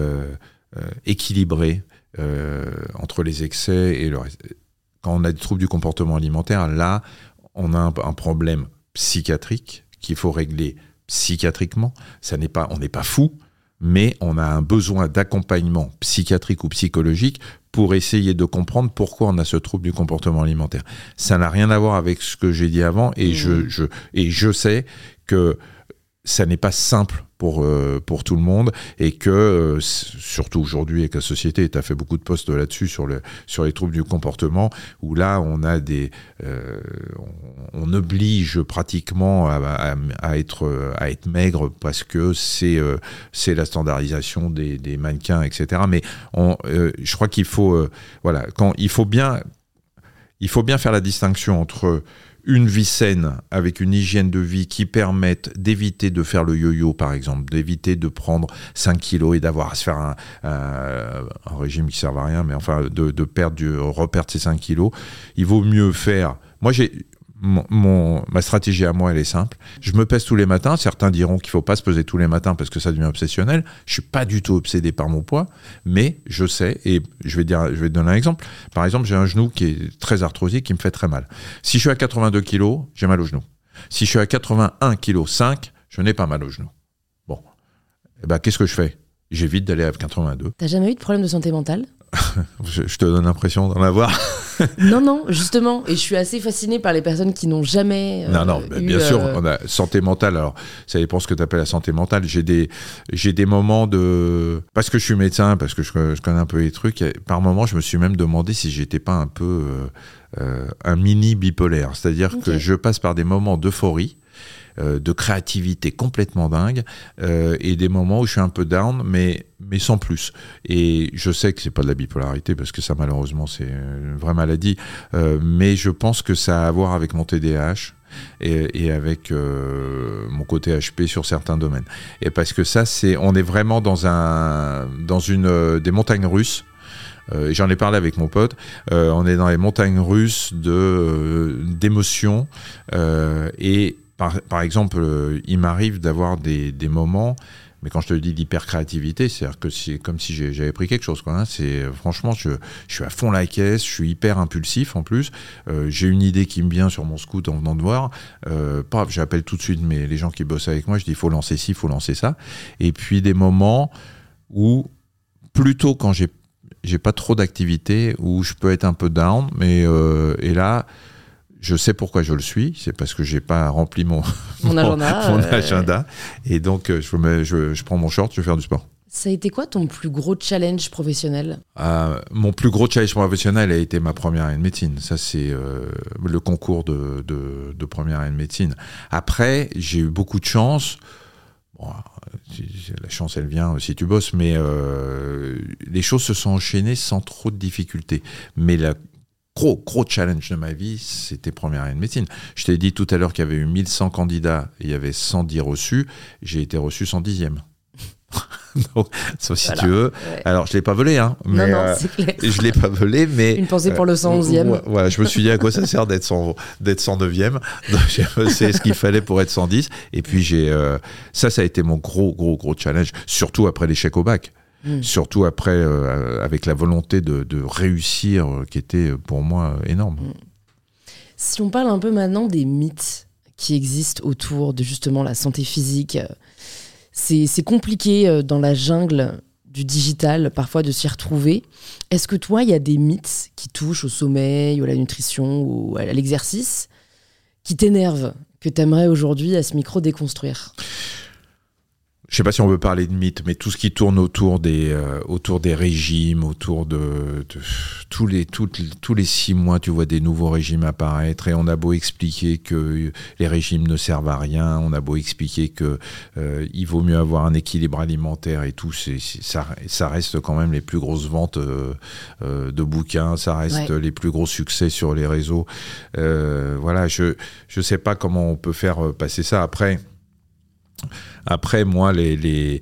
équilibrer entre les excès et le reste. Quand on a des troubles du comportement alimentaire, là, on a un problème psychiatrique qu'il faut régler psychiatriquement. On n'est pas fou, mais on a un besoin d'accompagnement psychiatrique ou psychologique pour essayer de comprendre pourquoi on a ce trouble du comportement alimentaire. Ça n'a rien à voir avec ce que j'ai dit avant, et je sais que ça n'est pas simple pour tout le monde, et que surtout aujourd'hui avec la société, tu as fait beaucoup de posts là-dessus sur les troubles du comportement, où là on a on oblige pratiquement à être maigre parce que c'est la standardisation des mannequins, etc. Mais je crois qu'il faut il faut bien faire la distinction entre une vie saine avec une hygiène de vie qui permette d'éviter de faire le yo-yo, par exemple, d'éviter de prendre 5 kilos et d'avoir à se faire un régime qui ne sert à rien, mais enfin de reperdre ces 5 kilos. Il vaut mieux faire... Moi, ma stratégie à moi, elle est simple. Je me pèse tous les matins. Certains diront qu'il ne faut pas se peser tous les matins parce que ça devient obsessionnel. Je ne suis pas du tout obsédé par mon poids, mais je sais, et je vais te donner un exemple. Par exemple, j'ai un genou qui est très arthrosique, qui me fait très mal. Si je suis à 82 kg, j'ai mal au genou. Si je suis à 81,5 kg, je n'ai pas mal au genou. Bon, qu'est-ce que je fais ? J'évite d'aller à 82. T'as jamais eu de problème de santé mentale ? Je te donne l'impression d'en avoir. Non, justement. Et je suis assez fascinée par les personnes qui n'ont jamais bien sûr, on a santé mentale. Alors, ça dépend ce que tu appelles la santé mentale. J'ai des moments de... Parce que je suis médecin, parce que je connais un peu les trucs, par moments, je me suis même demandé si j'étais pas un peu un mini bipolaire. C'est-à-dire que je passe par des moments d'euphorie, de créativité complètement dingue, et des moments où je suis un peu down, mais sans plus. Et je sais que c'est pas de la bipolarité, parce que ça, malheureusement, c'est une vraie maladie, mais je pense que ça a à voir avec mon TDAH et avec mon côté HP sur certains domaines. Et parce que ça, on est vraiment dans des montagnes russes. J'en ai parlé avec mon pote. On est dans les montagnes russes d'émotions, et par exemple, il m'arrive d'avoir des moments, mais quand je te dis d'hyper-créativité, c'est-à-dire que c'est comme si j'avais pris quelque chose, quoi, hein. Franchement, je suis à fond la caisse, je suis hyper impulsif en plus. J'ai une idée qui me vient sur mon scoot en venant de voir. J'appelle tout de suite les gens qui bossent avec moi, je dis il faut lancer ci, il faut lancer ça. Et puis des moments où, plutôt quand j'ai pas trop d'activité, où je peux être un peu down, et là... Je sais pourquoi je le suis, c'est parce que j'ai pas rempli mon agenda. Et donc, je prends mon short, je vais faire du sport. Ça a été quoi ton plus gros challenge professionnel ? Mon plus gros challenge professionnel a été ma première année de médecine. Ça, c'est le concours de première année de médecine. Après, j'ai eu beaucoup de chance. Bon, la chance, elle vient si tu bosses, mais les choses se sont enchaînées sans trop de difficultés. Mais gros challenge de ma vie, c'était première année de médecine. Je t'ai dit tout à l'heure qu'il y avait eu 1100 candidats et il y avait 110 reçus. J'ai été reçu 110e. Donc, sauf si tu veux. Ouais. Alors, je ne l'ai pas volé, hein. Mais, non, c'est clair. Je ne l'ai pas volé, mais... Une pensée pour le 111e. Voilà, je me suis dit à quoi ça sert d'être 109e. Donc, c'est ce qu'il fallait pour être 110. Et puis, ça a été mon gros challenge, surtout après l'échec au bac. Surtout après, avec la volonté de réussir, qui était pour moi énorme. Si on parle un peu maintenant des mythes qui existent autour de justement la santé physique, c'est compliqué dans la jungle du digital parfois de s'y retrouver. Est-ce que toi, il y a des mythes qui touchent au sommeil, ou à la nutrition, ou à l'exercice, qui t'énervent, que tu aimerais aujourd'hui à ce micro déconstruire ? Je ne sais pas si on veut parler de mythes, mais tout ce qui tourne autour des régimes, autour de tous les 6 mois, tu vois des nouveaux régimes apparaître, et on a beau expliquer que les régimes ne servent à rien, on a beau expliquer que il vaut mieux avoir un équilibre alimentaire et tout, ça reste quand même les plus grosses ventes de bouquins, ça reste les plus gros succès sur les réseaux. Voilà, je sais pas comment on peut faire passer ça. Après, moi, les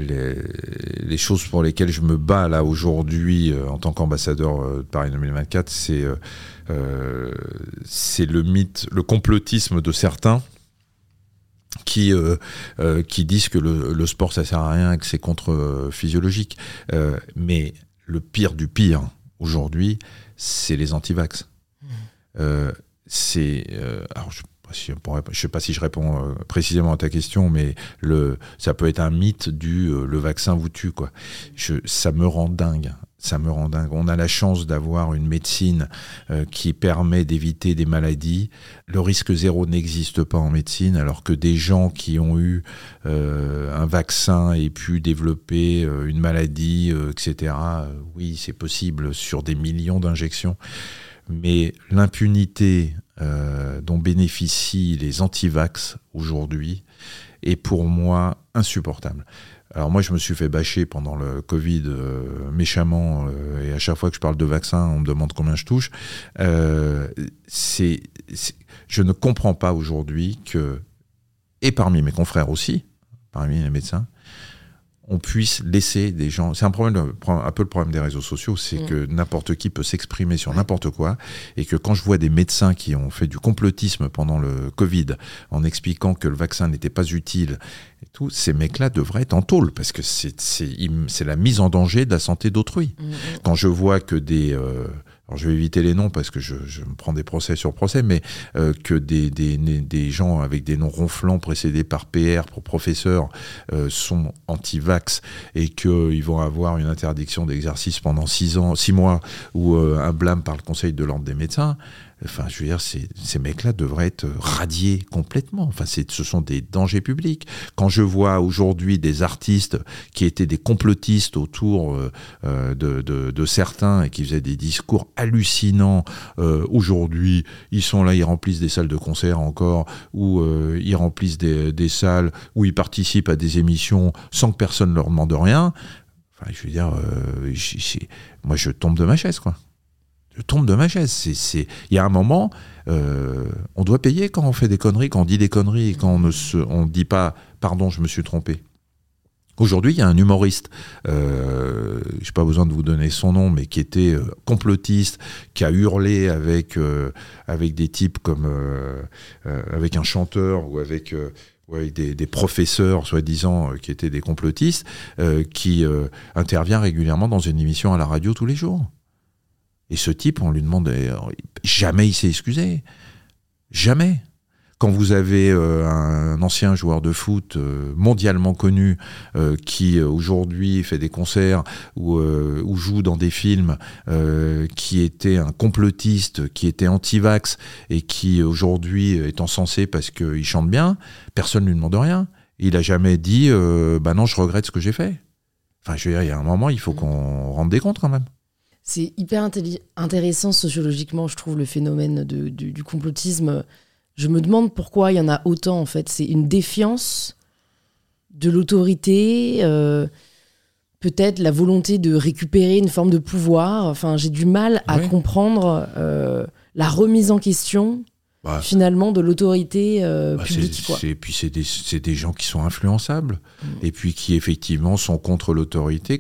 choses pour lesquelles je me bats là aujourd'hui en tant qu'ambassadeur de Paris 2024, c'est le mythe, le complotisme de certains qui disent que le sport ça sert à rien, que c'est contre-physiologique. Mais le pire du pire aujourd'hui, c'est les anti-vax. Alors je ne sais pas si je réponds précisément à ta question, mais ça peut être un mythe le vaccin vous tue, quoi. Ça me rend dingue. Ça me rend dingue. On a la chance d'avoir une médecine qui permet d'éviter des maladies. Le risque zéro n'existe pas en médecine, alors que des gens qui ont eu un vaccin et pu développer une maladie, etc., oui, c'est possible sur des millions d'injections. Mais l'impunité dont bénéficient les anti-vax aujourd'hui est pour moi insupportable. Alors moi, je me suis fait bâcher pendant le Covid méchamment, et à chaque fois que je parle de vaccin, on me demande combien je touche. Je ne comprends pas aujourd'hui que, et parmi mes confrères aussi, parmi les médecins, on puisse laisser des gens... C'est un peu le problème des réseaux sociaux, c'est que n'importe qui peut s'exprimer sur n'importe quoi, et que quand je vois des médecins qui ont fait du complotisme pendant le Covid, en expliquant que le vaccin n'était pas utile, et tout, ces mecs-là devraient être en tôle, parce que c'est la mise en danger de la santé d'autrui. Quand je vois que des... alors je vais éviter les noms parce que je me prends des procès sur procès, mais que des gens avec des noms ronflants précédés par PR pour professeur sont anti-vax et qu'ils vont avoir une interdiction d'exercice pendant 6 mois ou un blâme par le Conseil de l'ordre des médecins. Enfin, je veux dire, ces mecs-là devraient être radiés complètement. Enfin, ce sont des dangers publics. Quand je vois aujourd'hui des artistes qui étaient des complotistes autour de certains et qui faisaient des discours hallucinants, aujourd'hui, ils sont là, ils remplissent des salles de concert encore, ou ils remplissent des salles, où ils participent à des émissions sans que personne leur demande rien. Enfin, je veux dire, moi, je tombe de ma chaise, quoi. Je tombe de ma chaise. Il y a un moment, on doit payer quand on fait des conneries, quand on dit des conneries, et quand on ne dit pas « pardon, je me suis trompé ». Aujourd'hui, il y a un humoriste, je n'ai pas besoin de vous donner son nom, mais qui était complotiste, qui a hurlé avec des types comme... avec un chanteur ou avec des professeurs, soi-disant, qui étaient des complotistes, qui intervient régulièrement dans une émission à la radio tous les jours. Et ce type, on lui demande... Jamais il s'est excusé. Jamais. Quand vous avez un ancien joueur de foot mondialement connu qui aujourd'hui fait des concerts ou joue dans des films, qui était un complotiste, qui était anti-vax et qui aujourd'hui est encensé parce qu'il chante bien, personne ne lui demande rien. Il n'a jamais dit bah non, je regrette ce que j'ai fait. Enfin, je veux dire, il y a un moment, il faut qu'on rende des comptes quand même. C'est hyper intéressant sociologiquement, je trouve, le phénomène du complotisme. Je me demande pourquoi il y en a autant, en fait. C'est une défiance de l'autorité, peut-être la volonté de récupérer une forme de pouvoir. Enfin, j'ai du mal à comprendre la remise en question, finalement, de l'autorité publique. Et puis, c'est des gens qui sont influençables, et puis qui, effectivement, sont contre l'autorité,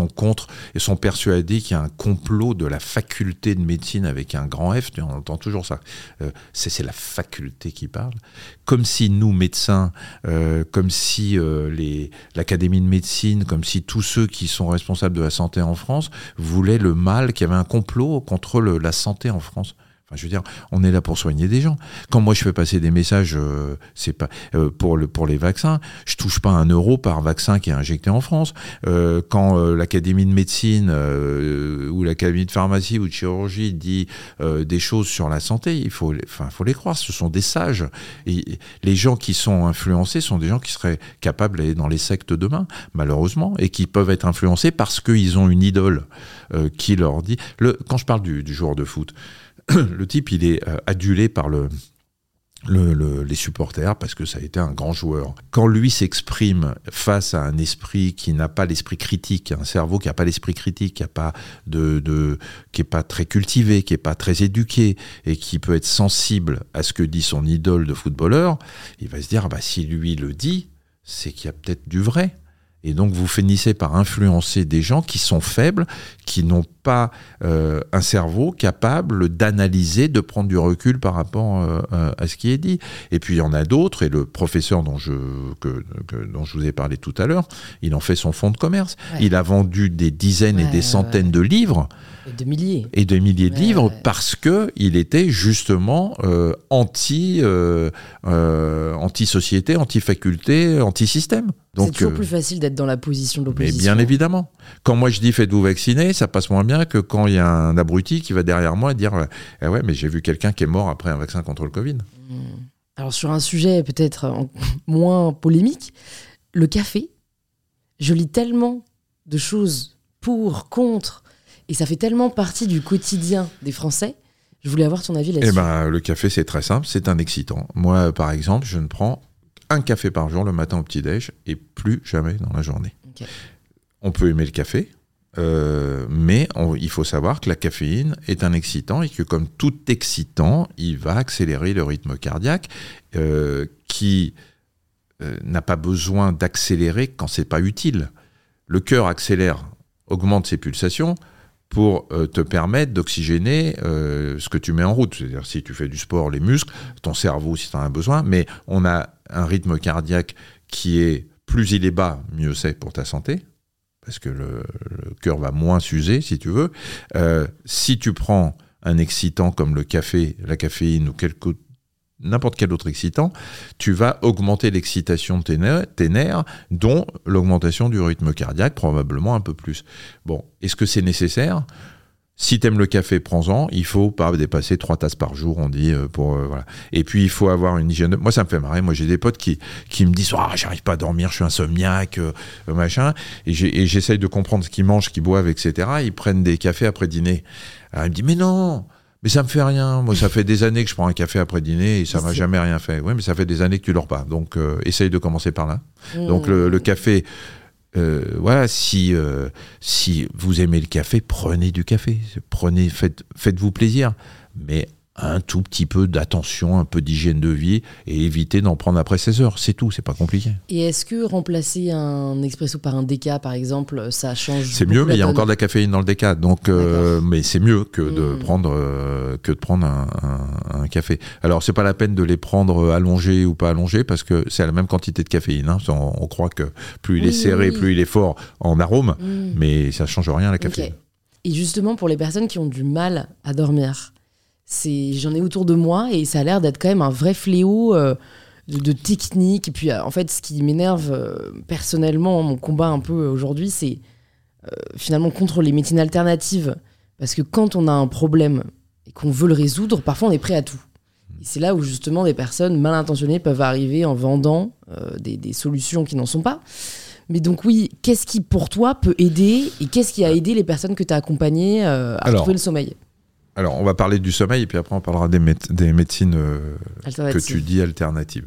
et sont persuadés qu'il y a un complot de la faculté de médecine avec un grand F. On entend toujours ça. C'est la faculté qui parle. Comme si nous, médecins, comme si l'Académie de médecine, comme si tous ceux qui sont responsables de la santé en France voulaient le mal, qu'il y avait un complot contre la santé en France. Enfin, je veux dire, on est là pour soigner des gens. Quand moi je fais passer des messages, c'est pas pour les vaccins, je touche pas 1 euro par vaccin qui est injecté en France. Quand l'Académie de médecine ou l'Académie de pharmacie ou de chirurgie dit des choses sur la santé, il faut les croire. Ce sont des sages. Et les gens qui sont influencés sont des gens qui seraient capables d'aller dans les sectes demain, malheureusement, et qui peuvent être influencés parce qu'ils ont une idole qui leur dit. Quand je parle du joueur de foot. Le type, il est adulé par les supporters parce que ça a été un grand joueur. Quand lui s'exprime face à un esprit qui n'a pas l'esprit critique, un cerveau qui n'a pas l'esprit critique, qui est pas très cultivé, qui est pas très éduqué et qui peut être sensible à ce que dit son idole de footballeur, il va se dire si lui le dit, c'est qu'il y a peut-être du vrai. Et donc, vous finissez par influencer des gens qui sont faibles, qui n'ont pas un cerveau capable d'analyser, de prendre du recul par rapport à ce qui est dit. Et puis, il y en a d'autres, et le professeur dont je vous ai parlé tout à l'heure, il en fait son fonds de commerce. Ouais. Il a vendu des dizaines et des centaines de livres. Et de milliers de livres parce qu'il était justement anti-société, anti-faculté, anti-système. Donc, c'est toujours plus facile d'être dans la position de Mais l'opposition. bien évidemment. Quand moi je dis faites-vous vacciner, ça passe moins bien que quand il y a un abruti qui va derrière moi et dire eh ouais, mais j'ai vu quelqu'un qui est mort après un vaccin contre le Covid. Alors sur un sujet peut-être moins polémique, le café, je lis tellement de choses pour, contre, et ça fait tellement partie du quotidien des Français. Je voulais avoir ton avis là-dessus. Eh ben, le café, c'est très simple, c'est un excitant. Moi, par exemple, je ne prends un café par jour le matin au petit-déj et plus jamais dans la journée. Okay. On peut aimer le café, mais il faut savoir que la caféine est un excitant et que comme tout excitant, il va accélérer le rythme cardiaque qui n'a pas besoin d'accélérer quand c'est pas utile. Le cœur accélère, augmente ses pulsations pour te permettre d'oxygéner ce que tu mets en route. C'est-à-dire si tu fais du sport, les muscles, ton cerveau si tu en as besoin, mais on a un rythme cardiaque qui est, plus il est bas, mieux c'est pour ta santé, parce que le cœur va moins s'user, si tu veux. Si tu prends un excitant comme le café, la caféine ou n'importe quel autre excitant, tu vas augmenter l'excitation de tes nerfs, dont l'augmentation du rythme cardiaque, probablement un peu plus. Bon, est-ce que c'est nécessaire ? Si t'aimes le café, prends-en. Il faut pas dépasser 3 tasses par jour, on dit. Voilà. Et puis, il faut avoir une hygiène. Moi, ça me fait marrer. Moi, j'ai des potes qui me disent « j'arrive pas à dormir, je suis insomniaque, machin. » Et j'essaye de comprendre ce qu'ils mangent, ce qu'ils boivent, etc. Ils prennent des cafés après dîner. Alors, il me dit « mais non !» Mais ça me fait rien. Moi, ça fait des années que je prends un café après dîner et ça m'a jamais rien fait. Oui, mais ça fait des années que tu dors pas. Donc, essaye de commencer par là. Donc, le café, voilà, si vous aimez le café, prenez du café. Faites-vous plaisir. Mais un tout petit peu d'attention, un peu d'hygiène de vie et évitez d'en prendre après 16 heures. C'est tout, c'est pas compliqué. Et est-ce que remplacer un expresso par un déca, par exemple, ça change? C'est mieux, mais il y a encore de la caféine dans le déca. Donc, mais c'est mieux que de prendre un café. Alors, c'est pas la peine de les prendre allongés ou pas allongés parce que c'est la même quantité de caféine. Hein. On croit que plus il est serré, plus il est fort en arôme, mais ça change rien la caféine. Okay. Et justement, pour les personnes qui ont du mal à dormir, j'en ai autour de moi et ça a l'air d'être quand même un vrai fléau de technique. Et puis, en fait, ce qui m'énerve personnellement, mon combat un peu aujourd'hui, c'est finalement contre les médecines alternatives. Parce que quand on a un problème et qu'on veut le résoudre, parfois on est prêt à tout. Et c'est là où justement des personnes mal intentionnées peuvent arriver en vendant des solutions qui n'en sont pas. Mais donc oui, qu'est-ce qui pour toi peut aider et qu'est-ce qui a aidé les personnes que tu as accompagnées à retrouver le sommeil ? Alors, on va parler du sommeil et puis après on parlera des médecines que tu dis alternatives.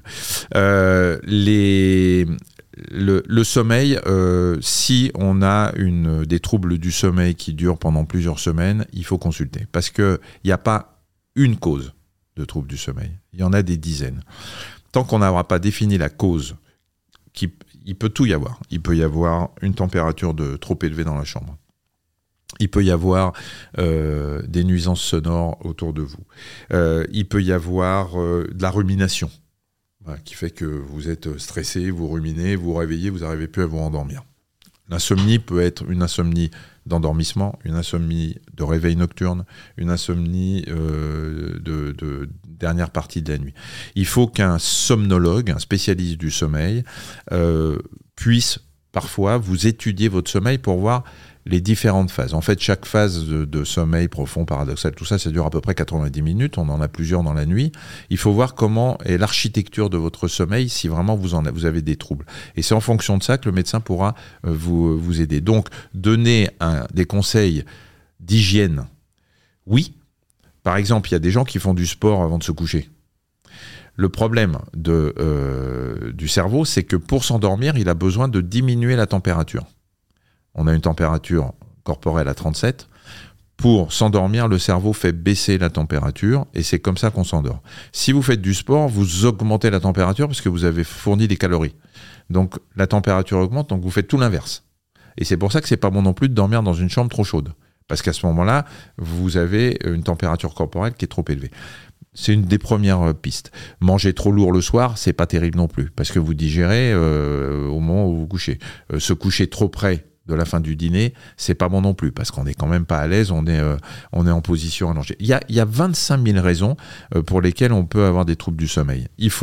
Le sommeil, si on a des troubles du sommeil qui durent pendant plusieurs semaines, il faut consulter. Parce qu'il n'y a pas une cause de troubles du sommeil. Il y en a des dizaines. Tant qu'on n'aura pas défini la cause, il peut tout y avoir. Il peut y avoir une température trop élevée dans la chambre. Il peut y avoir des nuisances sonores autour de vous. Il peut y avoir de la rumination, qui fait que vous êtes stressé, vous ruminez, vous vous réveillez, vous n'arrivez plus à vous endormir. L'insomnie peut être une insomnie d'endormissement, une insomnie de réveil nocturne, une insomnie de dernière partie de la nuit. Il faut qu'un somnologue, un spécialiste du sommeil, puisse parfois vous étudier votre sommeil pour voir les différentes phases. En fait, chaque phase de sommeil profond, paradoxal, tout ça, ça dure à peu près 90 minutes. On en a plusieurs dans la nuit. Il faut voir comment est l'architecture de votre sommeil si vraiment vous avez des troubles. Et c'est en fonction de ça que le médecin pourra vous aider. Donc, donner des conseils d'hygiène, oui. Par exemple, il y a des gens qui font du sport avant de se coucher. Le problème du cerveau, c'est que pour s'endormir, il a besoin de diminuer la température. On a une température corporelle à 37. Pour s'endormir, le cerveau fait baisser la température et c'est comme ça qu'on s'endort. Si vous faites du sport, vous augmentez la température parce que vous avez fourni des calories. Donc la température augmente, donc vous faites tout l'inverse. Et c'est pour ça que c'est pas bon non plus de dormir dans une chambre trop chaude. Parce qu'à ce moment-là, vous avez une température corporelle qui est trop élevée. C'est une des premières pistes. Manger trop lourd le soir, c'est pas terrible non plus, parce que vous digérez au moment où vous vous couchez. Se coucher trop près de la fin du dîner, c'est pas bon non plus, parce qu'on est quand même pas à l'aise, on est en position allongée. Il y a 25 000 raisons pour lesquelles on peut avoir des troubles du sommeil. Il faut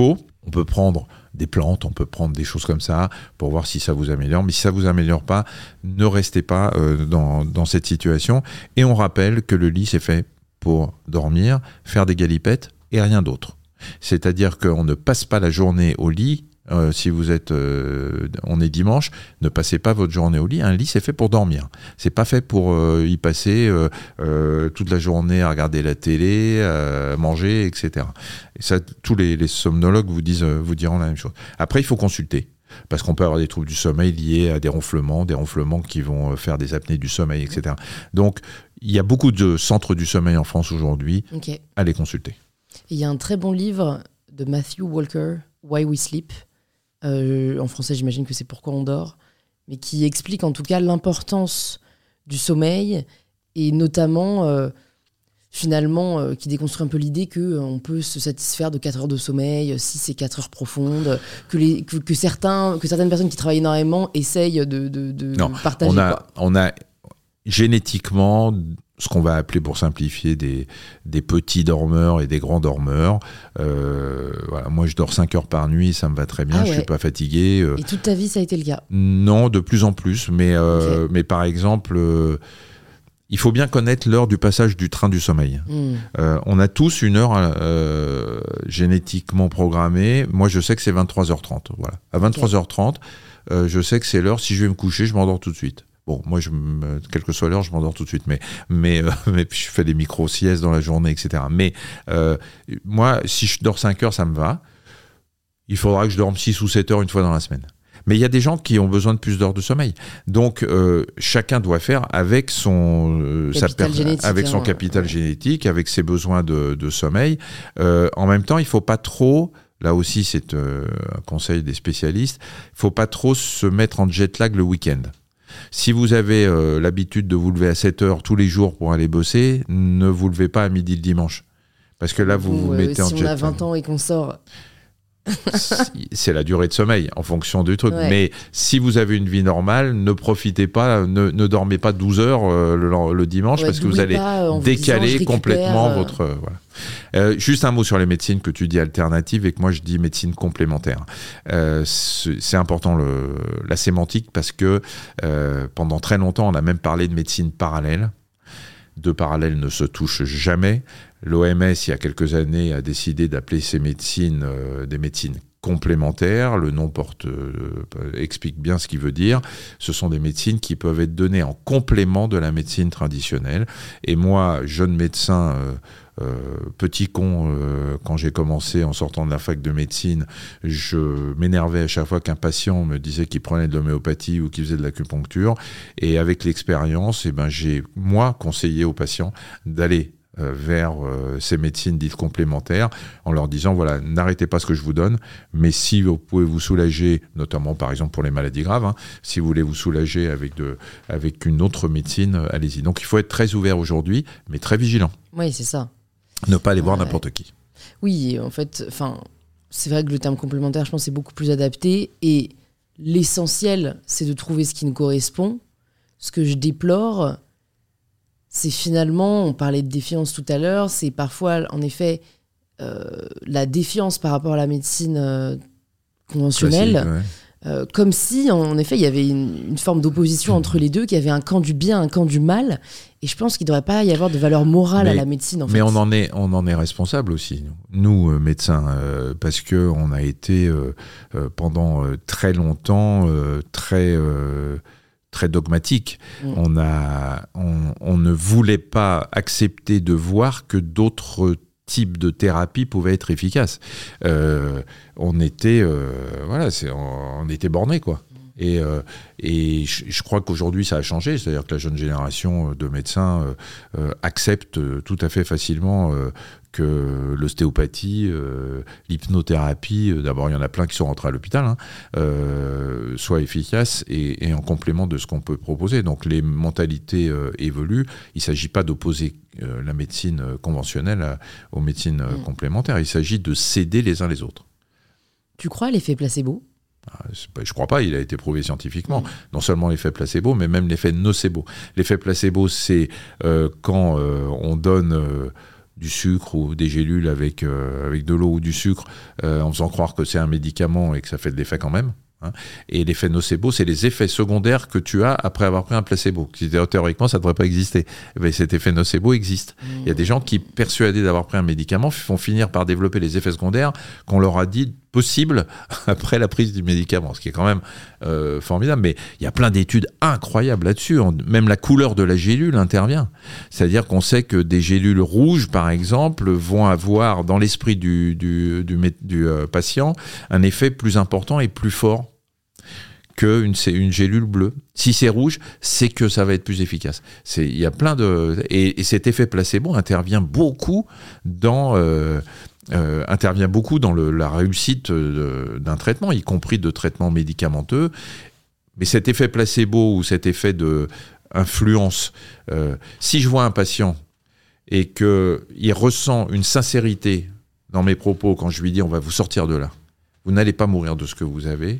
On peut prendre des plantes, on peut prendre des choses comme ça pour voir si ça vous améliore. Mais si ça vous améliore pas, ne restez pas dans cette situation. Et on rappelle que le lit, c'est fait pour dormir, faire des galipettes et rien d'autre. C'est-à-dire qu'on ne passe pas la journée au lit. Si vous êtes, on est dimanche, ne passez pas votre journée au lit. Un lit, c'est fait pour dormir. C'est pas fait pour y passer toute la journée à regarder la télé, manger, etc. Et ça, tous les somnologues vous diront la même chose. Après, il faut consulter. Parce qu'on peut avoir des troubles du sommeil liés à des ronflements qui vont faire des apnées du sommeil, etc. Donc, il y a beaucoup de centres du sommeil en France aujourd'hui. Okay. Allez consulter. Il y a un très bon livre de Matthew Walker, Why We Sleep. En français, j'imagine que c'est Pourquoi on dort, mais qui explique en tout cas l'importance du sommeil et notamment, finalement, qui déconstruit un peu l'idée qu'on peut se satisfaire de 4 heures de sommeil, 6 et 4 heures profondes, que certaines personnes qui travaillent énormément essayent de partager. On a génétiquement ce qu'on va appeler, pour simplifier, des petits dormeurs et des grands dormeurs. Voilà, moi, je dors 5 heures par nuit, ça me va très bien, je suis pas fatigué. Et toute ta vie, ça a été le cas? Non, de plus en plus, mais par exemple, il faut bien connaître l'heure du passage du train du sommeil. On a tous une heure génétiquement programmée. Moi, je sais que c'est 23h30. Voilà. À 23h30, je sais que c'est l'heure. Si je vais me coucher, je m'endors tout de suite. Bon, moi, quelle que soit l'heure, je m'endors tout de suite. Mais puis je fais des micro-siestes dans la journée, etc. Mais moi, si je dors 5 heures, ça me va. Il faudra que je dorme 6 ou 7 heures une fois dans la semaine. Mais il y a des gens qui ont besoin de plus d'heures de sommeil. Donc, chacun doit faire avec son capital génétique, avec ses besoins de sommeil. En même temps, il ne faut pas trop... Là aussi, c'est un conseil des spécialistes. Il ne faut pas trop se mettre en jet lag le week-end. Si vous avez l'habitude de vous lever à 7 heures tous les jours pour aller bosser, ne vous levez pas à midi le dimanche. Parce que là, vous mettez en jet lag. Si on a 20 ans et qu'on sort... C'est la durée de sommeil en fonction du truc. Ouais. Mais si vous avez une vie normale, ne profitez pas, ne dormez pas 12 heures le dimanche, parce que vous allez décaler complètement votre... Voilà. Juste un mot sur les médecines que tu dis alternatives et que moi je dis médecine complémentaire. C'est important la sémantique, parce que pendant très longtemps on a même parlé de médecine parallèle. Deux parallèles ne se touchent jamais. L'OMS, il y a quelques années, a décidé d'appeler ces médecines des médecines complémentaires. Le nom explique bien ce qu'il veut dire. Ce sont des médecines qui peuvent être données en complément de la médecine traditionnelle. Et moi, jeune médecin... petit con, quand j'ai commencé en sortant de la fac de médecine, je m'énervais à chaque fois qu'un patient me disait qu'il prenait de l'homéopathie ou qu'il faisait de l'acupuncture. Et avec l'expérience, j'ai, moi, conseillé aux patients d'aller vers ces médecines dites complémentaires, en leur disant, voilà, n'arrêtez pas ce que je vous donne, mais si vous pouvez vous soulager, notamment par exemple pour les maladies graves, si vous voulez vous soulager avec une autre médecine, allez-y. Donc il faut être très ouvert aujourd'hui, mais très vigilant. Oui, c'est ça. Ne pas aller voir n'importe qui. Oui, en fait, c'est vrai que le terme complémentaire, je pense, c'est beaucoup plus adapté. Et l'essentiel, c'est de trouver ce qui nous correspond. Ce que je déplore, c'est finalement, on parlait de défiance tout à l'heure, c'est parfois, en effet, la défiance par rapport à la médecine conventionnelle. Classique, ouais. Comme si, en effet, il y avait une forme d'opposition entre les deux, qu'il y avait un camp du bien, un camp du mal. Et je pense qu'il ne devrait pas y avoir de valeur morale à la médecine. En fait. Mais on en est responsable aussi, nous médecins, parce qu'on a été pendant très longtemps très dogmatique. On ne voulait pas accepter de voir que d'autres type de thérapie pouvait être efficace. On était bornés, quoi. Et je crois qu'aujourd'hui ça a changé, c'est-à-dire que la jeune génération de médecins accepte tout à fait facilement que l'ostéopathie, l'hypnothérapie, d'abord il y en a plein qui sont rentrés à l'hôpital, soit efficace et en complément de ce qu'on peut proposer. Donc les mentalités évoluent. Il ne s'agit pas d'opposer la médecine conventionnelle aux médecines complémentaires. Il s'agit de s'aider les uns les autres. Tu crois à l'effet placebo ? Je ne crois pas, il a été prouvé scientifiquement. Non seulement l'effet placebo, mais même l'effet nocebo. L'effet placebo, c'est quand on donne du sucre ou des gélules avec de l'eau ou du sucre en faisant croire que c'est un médicament et que ça fait de l'effet quand même. Hein. Et l'effet nocebo, c'est les effets secondaires que tu as après avoir pris un placebo. Théoriquement, ça ne devrait pas exister. Mais cet effet nocebo existe. Il y a des gens qui, persuadés d'avoir pris un médicament, vont finir par développer les effets secondaires qu'on leur a dit possibles après la prise du médicament, ce qui est quand même formidable. Mais il y a plein d'études incroyables là-dessus. Même la couleur de la gélule intervient. C'est-à-dire qu'on sait que des gélules rouges, par exemple, vont avoir dans l'esprit du patient un effet plus important et plus fort qu'une gélule bleue. Si c'est rouge, c'est que ça va être plus efficace. Il y a plein de... Et cet effet placebo intervient beaucoup dans la réussite d'un traitement, y compris de traitements médicamenteux. Mais cet effet placebo ou cet effet d'influence, si je vois un patient et qu'il ressent une sincérité dans mes propos quand je lui dis on va vous sortir de là, vous n'allez pas mourir de ce que vous avez,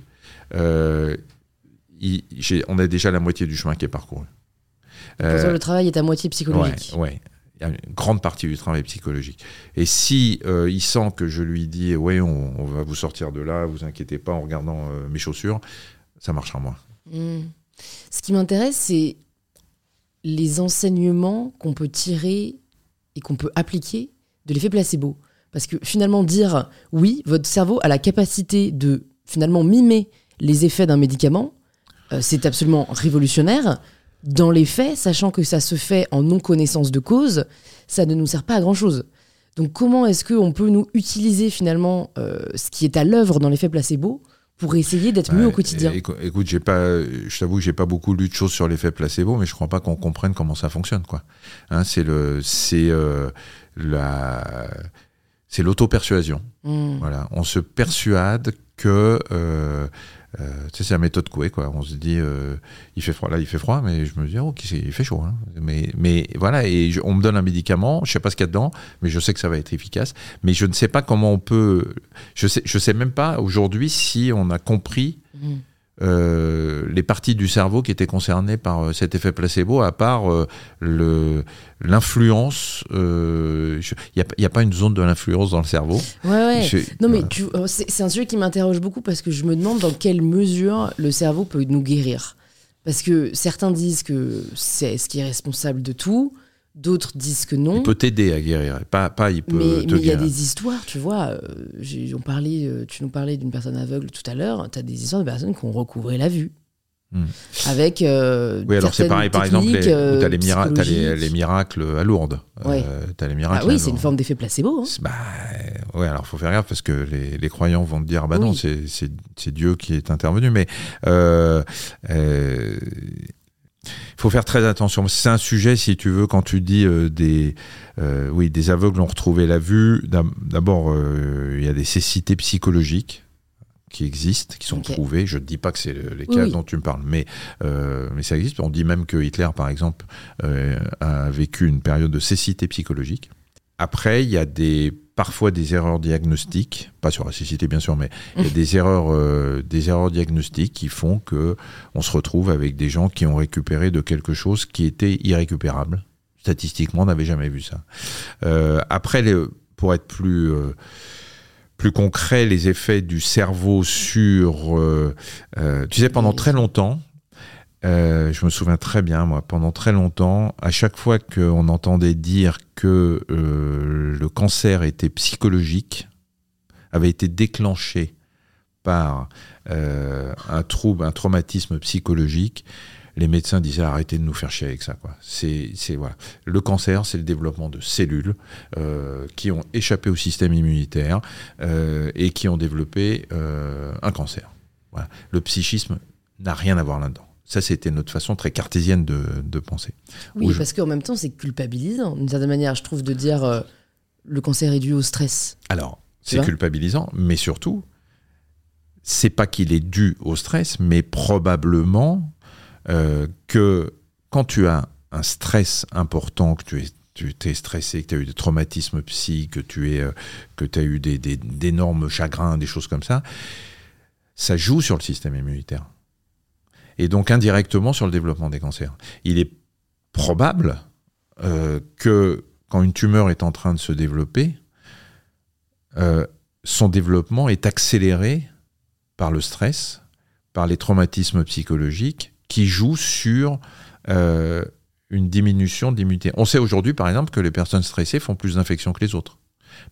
on a déjà la moitié du chemin qui est parcouru. Le travail est à moitié psychologique. Ouais. Il y a une grande partie du travail psychologique. Et si il sent que je lui dis ouais, on va vous sortir de là, vous inquiétez pas en regardant mes chaussures, ça marchera moins. Ce qui m'intéresse, c'est les enseignements qu'on peut tirer et qu'on peut appliquer de l'effet placebo. Parce que finalement dire oui, votre cerveau a la capacité de finalement mimer les effets d'un médicament, c'est absolument révolutionnaire. Dans les faits, sachant que ça se fait en non-connaissance de cause, ça ne nous sert pas à grand-chose. Donc comment est-ce qu'on peut nous utiliser finalement ce qui est à l'œuvre dans l'effet placebo pour essayer d'être mieux au quotidien? Écoute, je t'avoue que j'ai pas beaucoup lu de choses sur l'effet placebo, mais je crois pas qu'on comprenne comment ça fonctionne, quoi. Hein, c'est l'auto-persuasion. Voilà. On se persuade que c'est la méthode Coué, quoi. On se dit il fait froid, là il fait froid, mais je me dis il fait chaud, hein. Mais voilà, et on me donne un médicament, je sais pas ce qu'il y a dedans, mais je sais que ça va être efficace, mais je ne sais pas comment on peut, je sais même pas aujourd'hui si on a compris les parties du cerveau qui étaient concernées par cet effet placebo, à part l'influence. Il n'y a pas une zone de l'influence dans le cerveau. Ouais. Non, mais c'est un sujet qui m'interroge beaucoup parce que je me demande dans quelle mesure le cerveau peut nous guérir. Parce que certains disent que c'est ce qui est responsable de tout. D'autres disent que non. Il peut t'aider à guérir, pas il peut te guérir. Mais il y a des histoires, tu vois. Tu nous parlais d'une personne aveugle tout à l'heure. Tu as des histoires de personnes qui ont recouvré la vue. Avec oui, alors c'est pareil, par exemple, tu as les miracles à Lourdes. Ouais. T'as les miracles oui, c'est une forme d'effet placebo. Hein. Ouais, alors il faut faire gaffe parce que les croyants vont te dire non, c'est Dieu qui est intervenu. Mais il faut faire très attention. C'est un sujet, si tu veux, quand tu dis des aveugles ont retrouvé la vue. D'abord, il y a des cécités psychologiques qui existent, qui sont prouvées. Je ne dis pas que c'est les cas dont tu me parles, mais ça existe. On dit même que Hitler, par exemple, a vécu une période de cécité psychologique. Après, il y a parfois des erreurs diagnostiques, pas sur la cécité bien sûr, mais il y a des erreurs diagnostiques qui font qu'on se retrouve avec des gens qui ont récupéré de quelque chose qui était irrécupérable. Statistiquement, on n'avait jamais vu ça. Après, pour être plus concret, les effets du cerveau sur... tu sais, pendant très longtemps, je me souviens très bien, moi, pendant très longtemps, à chaque fois qu'on entendait dire que le cancer était psychologique, avait été déclenché par un traumatisme psychologique, les médecins disaient arrêtez de nous faire chier avec ça, quoi. Voilà. Le cancer, c'est le développement de cellules qui ont échappé au système immunitaire et qui ont développé un cancer. Voilà. Le psychisme n'a rien à voir là-dedans. Ça, c'était notre façon très cartésienne de penser. Oui, parce qu'en même temps, c'est culpabilisant, d'une certaine manière, je trouve, de dire le cancer est dû au stress. Alors, c'est culpabilisant, mais surtout, c'est pas qu'il est dû au stress, mais probablement que quand tu as un stress important, que tu t'es stressé, que tu as eu des traumatismes psy, que tu as eu d'énormes chagrins, des choses comme ça, ça joue sur le système immunitaire. Et donc indirectement sur le développement des cancers. Il est probable que quand une tumeur est en train de se développer, son développement est accéléré par le stress, par les traumatismes psychologiques qui jouent sur une diminution de l'immunité. On sait aujourd'hui, par exemple, que les personnes stressées font plus d'infections que les autres. Pourquoi ?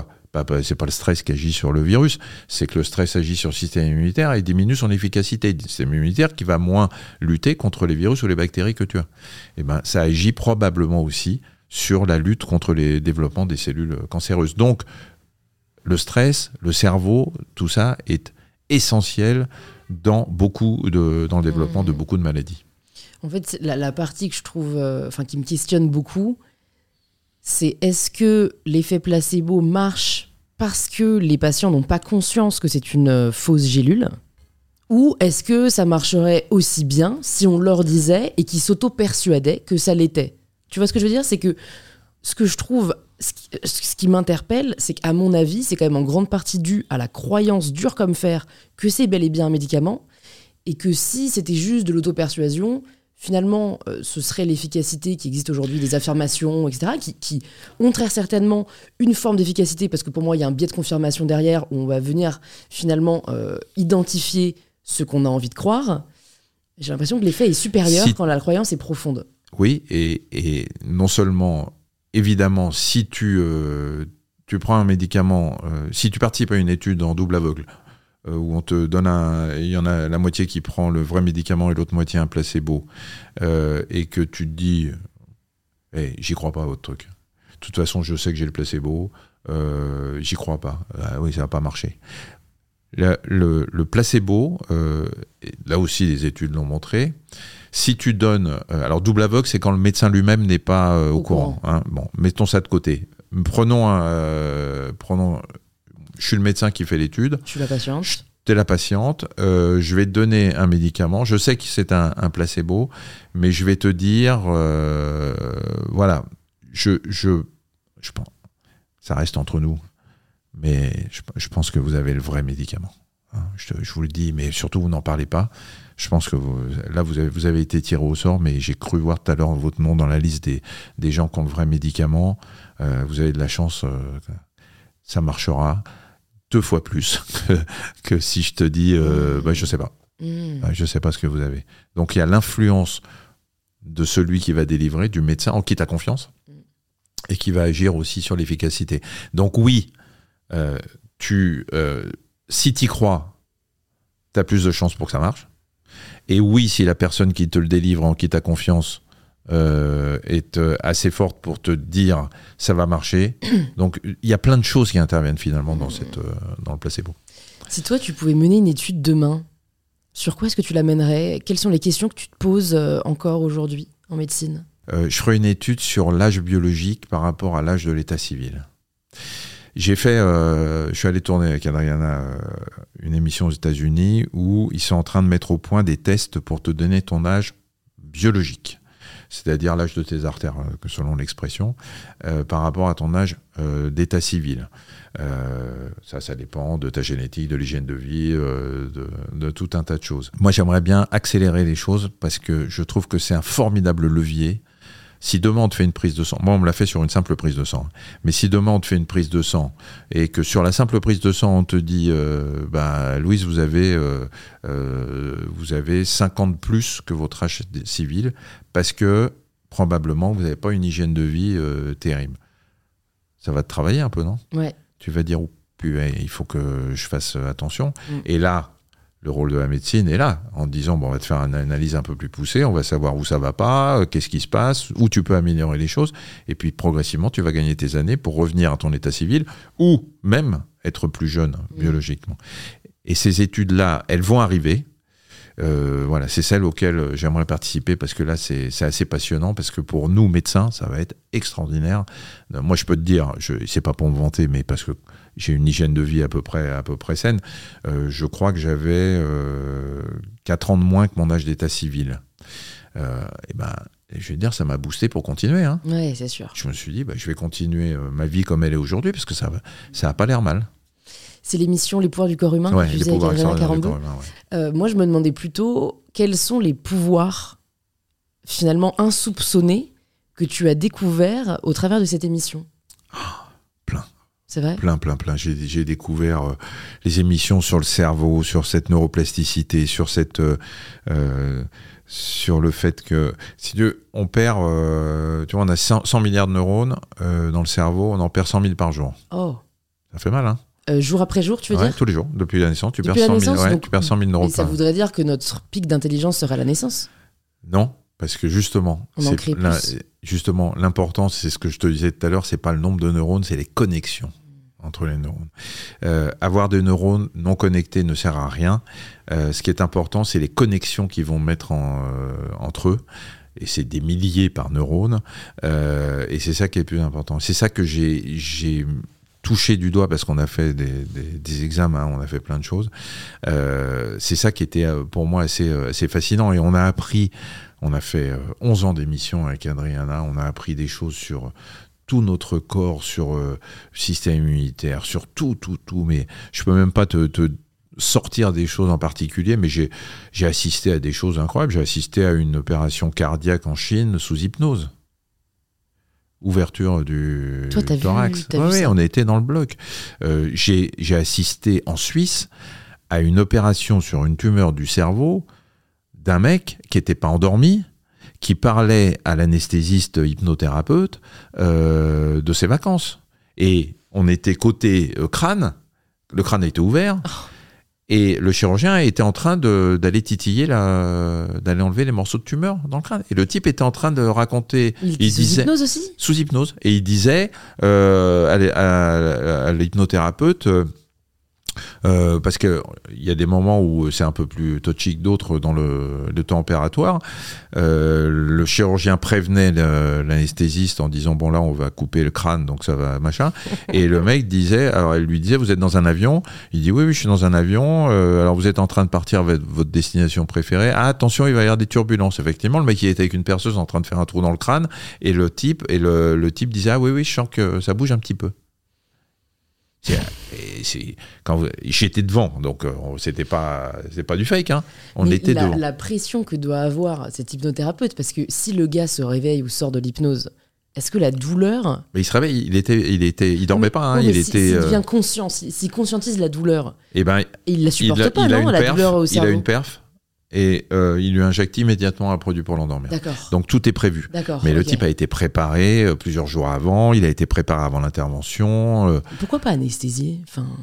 C'est pas le stress qui agit sur le virus, c'est que le stress agit sur le système immunitaire et diminue son efficacité. Le système immunitaire qui va moins lutter contre les virus ou les bactéries que tu as. Et ça agit probablement aussi sur la lutte contre les développements des cellules cancéreuses. Donc, le stress, le cerveau, tout ça est essentiel dans le développement de beaucoup de maladies. En fait, la partie que je trouve, qui me questionne beaucoup, c'est est-ce que l'effet placebo marche parce que les patients n'ont pas conscience que c'est une fausse gélule, ou est-ce que ça marcherait aussi bien si on leur disait et qu'ils s'auto-persuadaient que ça l'était ? Tu vois ce que je veux dire ? C'est que ce que je trouve, ce qui m'interpelle, c'est qu'à mon avis, c'est quand même en grande partie dû à la croyance dure comme fer que c'est bel et bien un médicament, et que si c'était juste de l'auto-persuasion, finalement, ce serait l'efficacité qui existe aujourd'hui, des affirmations, etc., qui ont très certainement une forme d'efficacité, parce que pour moi, il y a un biais de confirmation derrière, où on va venir finalement identifier ce qu'on a envie de croire. J'ai l'impression que l'effet est supérieur quand la croyance est profonde. Oui, et non seulement, évidemment, si tu prends un médicament, si tu participes à une étude en double aveugle, où on te donne il y en a la moitié qui prend le vrai médicament et l'autre moitié un placebo, et que tu te dis j'y crois pas à votre truc. De toute façon, je sais que j'ai le placebo, j'y crois pas. Oui, ça va pas marcher. Le placebo, là aussi les études l'ont montré, si tu donnes... alors double aveugle, c'est quand le médecin lui-même n'est pas au courant. Hein. Bon, mettons ça de côté. Prenons je suis le médecin qui fait l'étude. Je suis la patiente. T'es la patiente. Je vais te donner un médicament. Je sais que c'est un placebo, mais je vais te dire, voilà, je pense, ça reste entre nous, mais je pense que vous avez le vrai médicament. Hein, je vous le dis, mais surtout vous n'en parlez pas. Je pense que vous avez été tiré au sort, mais j'ai cru voir tout à l'heure votre nom dans la liste des gens qui ont le vrai médicament. Vous avez de la chance, ça marchera 2 fois plus que si je te dis, je sais pas. Je sais pas ce que vous avez. Donc il y a l'influence de celui qui va délivrer, du médecin, en qui tu as confiance, et qui va agir aussi sur l'efficacité. Donc oui, si tu y crois, tu as plus de chances pour que ça marche. Et oui, si la personne qui te le délivre, en qui tu as confiance, est assez forte pour te dire ça va marcher. Donc il y a plein de choses qui interviennent finalement dans le placebo. Si toi tu pouvais mener une étude demain, sur quoi est-ce que tu l'amènerais ? Quelles sont les questions que tu te poses encore aujourd'hui en médecine ? Je ferai une étude sur l'âge biologique par rapport à l'âge de l'état civil. Je suis allé tourner avec Adriana une émission aux États-Unis où ils sont en train de mettre au point des tests pour te donner ton âge biologique, c'est-à-dire l'âge de tes artères, selon l'expression, par rapport à ton âge d'état civil. Ça dépend de ta génétique, de l'hygiène de vie, de tout un tas de choses. Moi, j'aimerais bien accélérer les choses parce que je trouve que c'est un formidable levier. Si demain on te fait une prise de sang, moi on me l'a fait sur une simple prise de sang, mais si demain on te fait une prise de sang et que sur la simple prise de sang on te dit Louise, vous avez 50 de plus que votre âge civil parce que probablement vous n'avez pas une hygiène de vie terrible. Ça va te travailler un peu, non ? Ouais. Tu vas dire il faut que je fasse attention. Et là, le rôle de la médecine est là, en disant on va te faire une analyse un peu plus poussée, on va savoir où ça va pas, qu'est-ce qui se passe, où tu peux améliorer les choses, et puis progressivement tu vas gagner tes années pour revenir à ton état civil, ou même être plus jeune biologiquement. Et ces études-là, elles vont arriver. Voilà, c'est celles auxquelles j'aimerais participer parce que là c'est assez passionnant, parce que pour nous médecins ça va être extraordinaire. Moi je peux te dire, c'est pas pour me vanter, mais parce que j'ai une hygiène de vie à peu près saine, je crois que j'avais 4 ans de moins que mon âge d'état civil. Je vais te dire, ça m'a boosté pour continuer. Hein. Oui, c'est sûr. Je me suis dit, je vais continuer ma vie comme elle est aujourd'hui, parce que ça a pas l'air mal. C'est l'émission Les pouvoirs du corps humain que tu faisais avec Adriana Carambeu. Moi, je me demandais plutôt quels sont les pouvoirs finalement insoupçonnés que tu as découvert au travers de cette émission? Plein. C'est vrai? Plein. J'ai découvert les émissions sur le cerveau, sur cette neuroplasticité, sur sur le fait que, si on perd, tu vois, on a 100 milliards de neurones dans le cerveau, on en perd 100 000 par jour. Oh. Ça fait mal, hein? Jour après jour, tu veux dire? Tous les jours, depuis la naissance, tu perds 100 000 neurones. Et ça voudrait dire que notre pic d'intelligence serait à la naissance? Non, parce que justement, justement, l'important, c'est ce que je te disais tout à l'heure, c'est pas le nombre de neurones, c'est les connexions entre les neurones. Avoir des neurones non connectés ne sert à rien. Ce qui est important, c'est les connexions qu'ils vont mettre entre eux. Et c'est des milliers par neurone. Et c'est ça qui est le plus important. C'est ça que j'ai touché du doigt, parce qu'on a fait des examens, on a fait plein de choses. C'est ça qui était pour moi assez fascinant. Et on a fait 11 ans d'émission avec Adriana, on a appris des choses sur tout notre corps, sur le système immunitaire, sur tout. Mais je peux même pas te sortir des choses en particulier, mais j'ai assisté à des choses incroyables. J'ai assisté à une opération cardiaque en Chine sous hypnose. Ouverture du thorax. Oui, on a été dans le bloc. J'ai assisté en Suisse à une opération sur une tumeur du cerveau d'un mec qui n'était pas endormi, qui parlait à l'anesthésiste hypnothérapeute de ses vacances. Et on était côté crâne, le crâne était ouvert, et le chirurgien était en train d'aller titiller, d'aller enlever les morceaux de tumeur dans le crâne. Et le type était en train de raconter... Il disait, sous hypnose aussi? Sous hypnose. Et il disait à l'hypnothérapeute... parce qu'il y a des moments où c'est un peu plus touchy que d'autres dans le temps opératoire. Le chirurgien prévenait l'anesthésiste en disant bon là on va couper le crâne donc ça va machin. Et le mec disait, alors elle lui disait vous êtes dans un avion? Il dit oui je suis dans un avion. Alors vous êtes en train de partir vers votre destination préférée. Ah attention il va y avoir des turbulences. Effectivement le mec il était avec une perceuse en train de faire un trou dans le crâne et le type disait ah oui je sens que ça bouge un petit peu. J'étais devant, donc c'est pas du fake, hein. On était devant. La pression que doit avoir cet hypnothérapeute, parce que si le gars se réveille ou sort de l'hypnose, est-ce que la douleur... Mais il se réveille, il dormait pas, hein, s'il devient conscient, s'il conscientise la douleur, et il la supporte pas, non, la douleur au cerveau. Il a une perf. Et il lui injecte immédiatement un produit pour l'endormir. D'accord. Donc tout est prévu. Mais le type a été préparé plusieurs jours avant, il a été préparé avant l'intervention. Pourquoi pas anesthésier?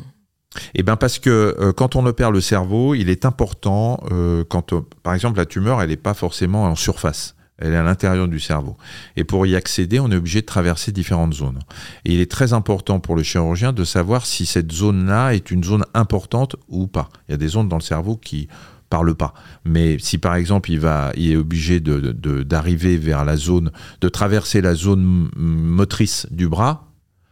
Parce que quand on opère le cerveau, il est important, par exemple la tumeur, elle n'est pas forcément en surface. Elle est à l'intérieur du cerveau. Et pour y accéder, on est obligé de traverser différentes zones. Et il est très important pour le chirurgien de savoir si cette zone-là est une zone importante ou pas. Il y a des zones dans le cerveau qui parle pas. Mais si par exemple il est obligé d'arriver vers la zone, de traverser la zone motrice du bras,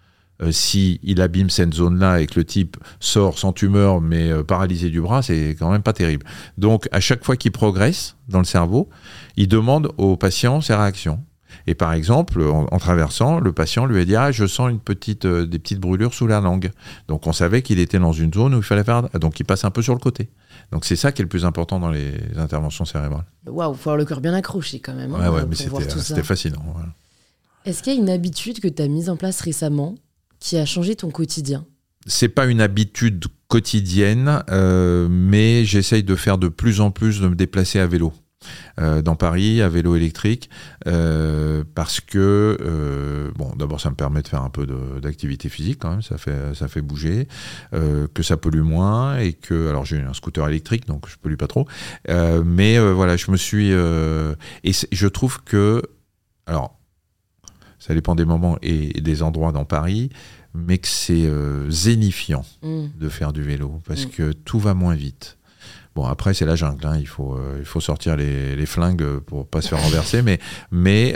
si il abîme cette zone-là et que le type sort sans tumeur mais paralysé du bras, c'est quand même pas terrible. Donc à chaque fois qu'il progresse dans le cerveau, il demande au patient ses réactions. Et par exemple, en traversant, le patient lui a dit « Ah, je sens des petites brûlures sous la langue ». Donc on savait qu'il était dans une zone où il fallait faire... Donc il passe un peu sur le côté. Donc c'est ça qui est le plus important dans les interventions cérébrales. Waouh, faut avoir le cœur bien accroché quand même. Ouais, mais c'était fascinant. Voilà. Est-ce qu'il y a une habitude que tu as mise en place récemment qui a changé ton quotidien? C'est pas une habitude quotidienne, mais j'essaye de faire de plus en plus de me déplacer à vélo. Dans Paris, à vélo électrique, parce que d'abord ça me permet de faire un peu d'activité physique quand même, ça fait bouger, que ça pollue moins et que alors j'ai un scooter électrique donc je pollue pas trop, mais voilà je me suis et je trouve que alors ça dépend des moments et des endroits dans Paris, mais que c'est zénifiant de faire du vélo parce que tout va moins vite. Bon, après, c'est la jungle, hein. Il faut sortir les flingues pour pas se faire renverser, mais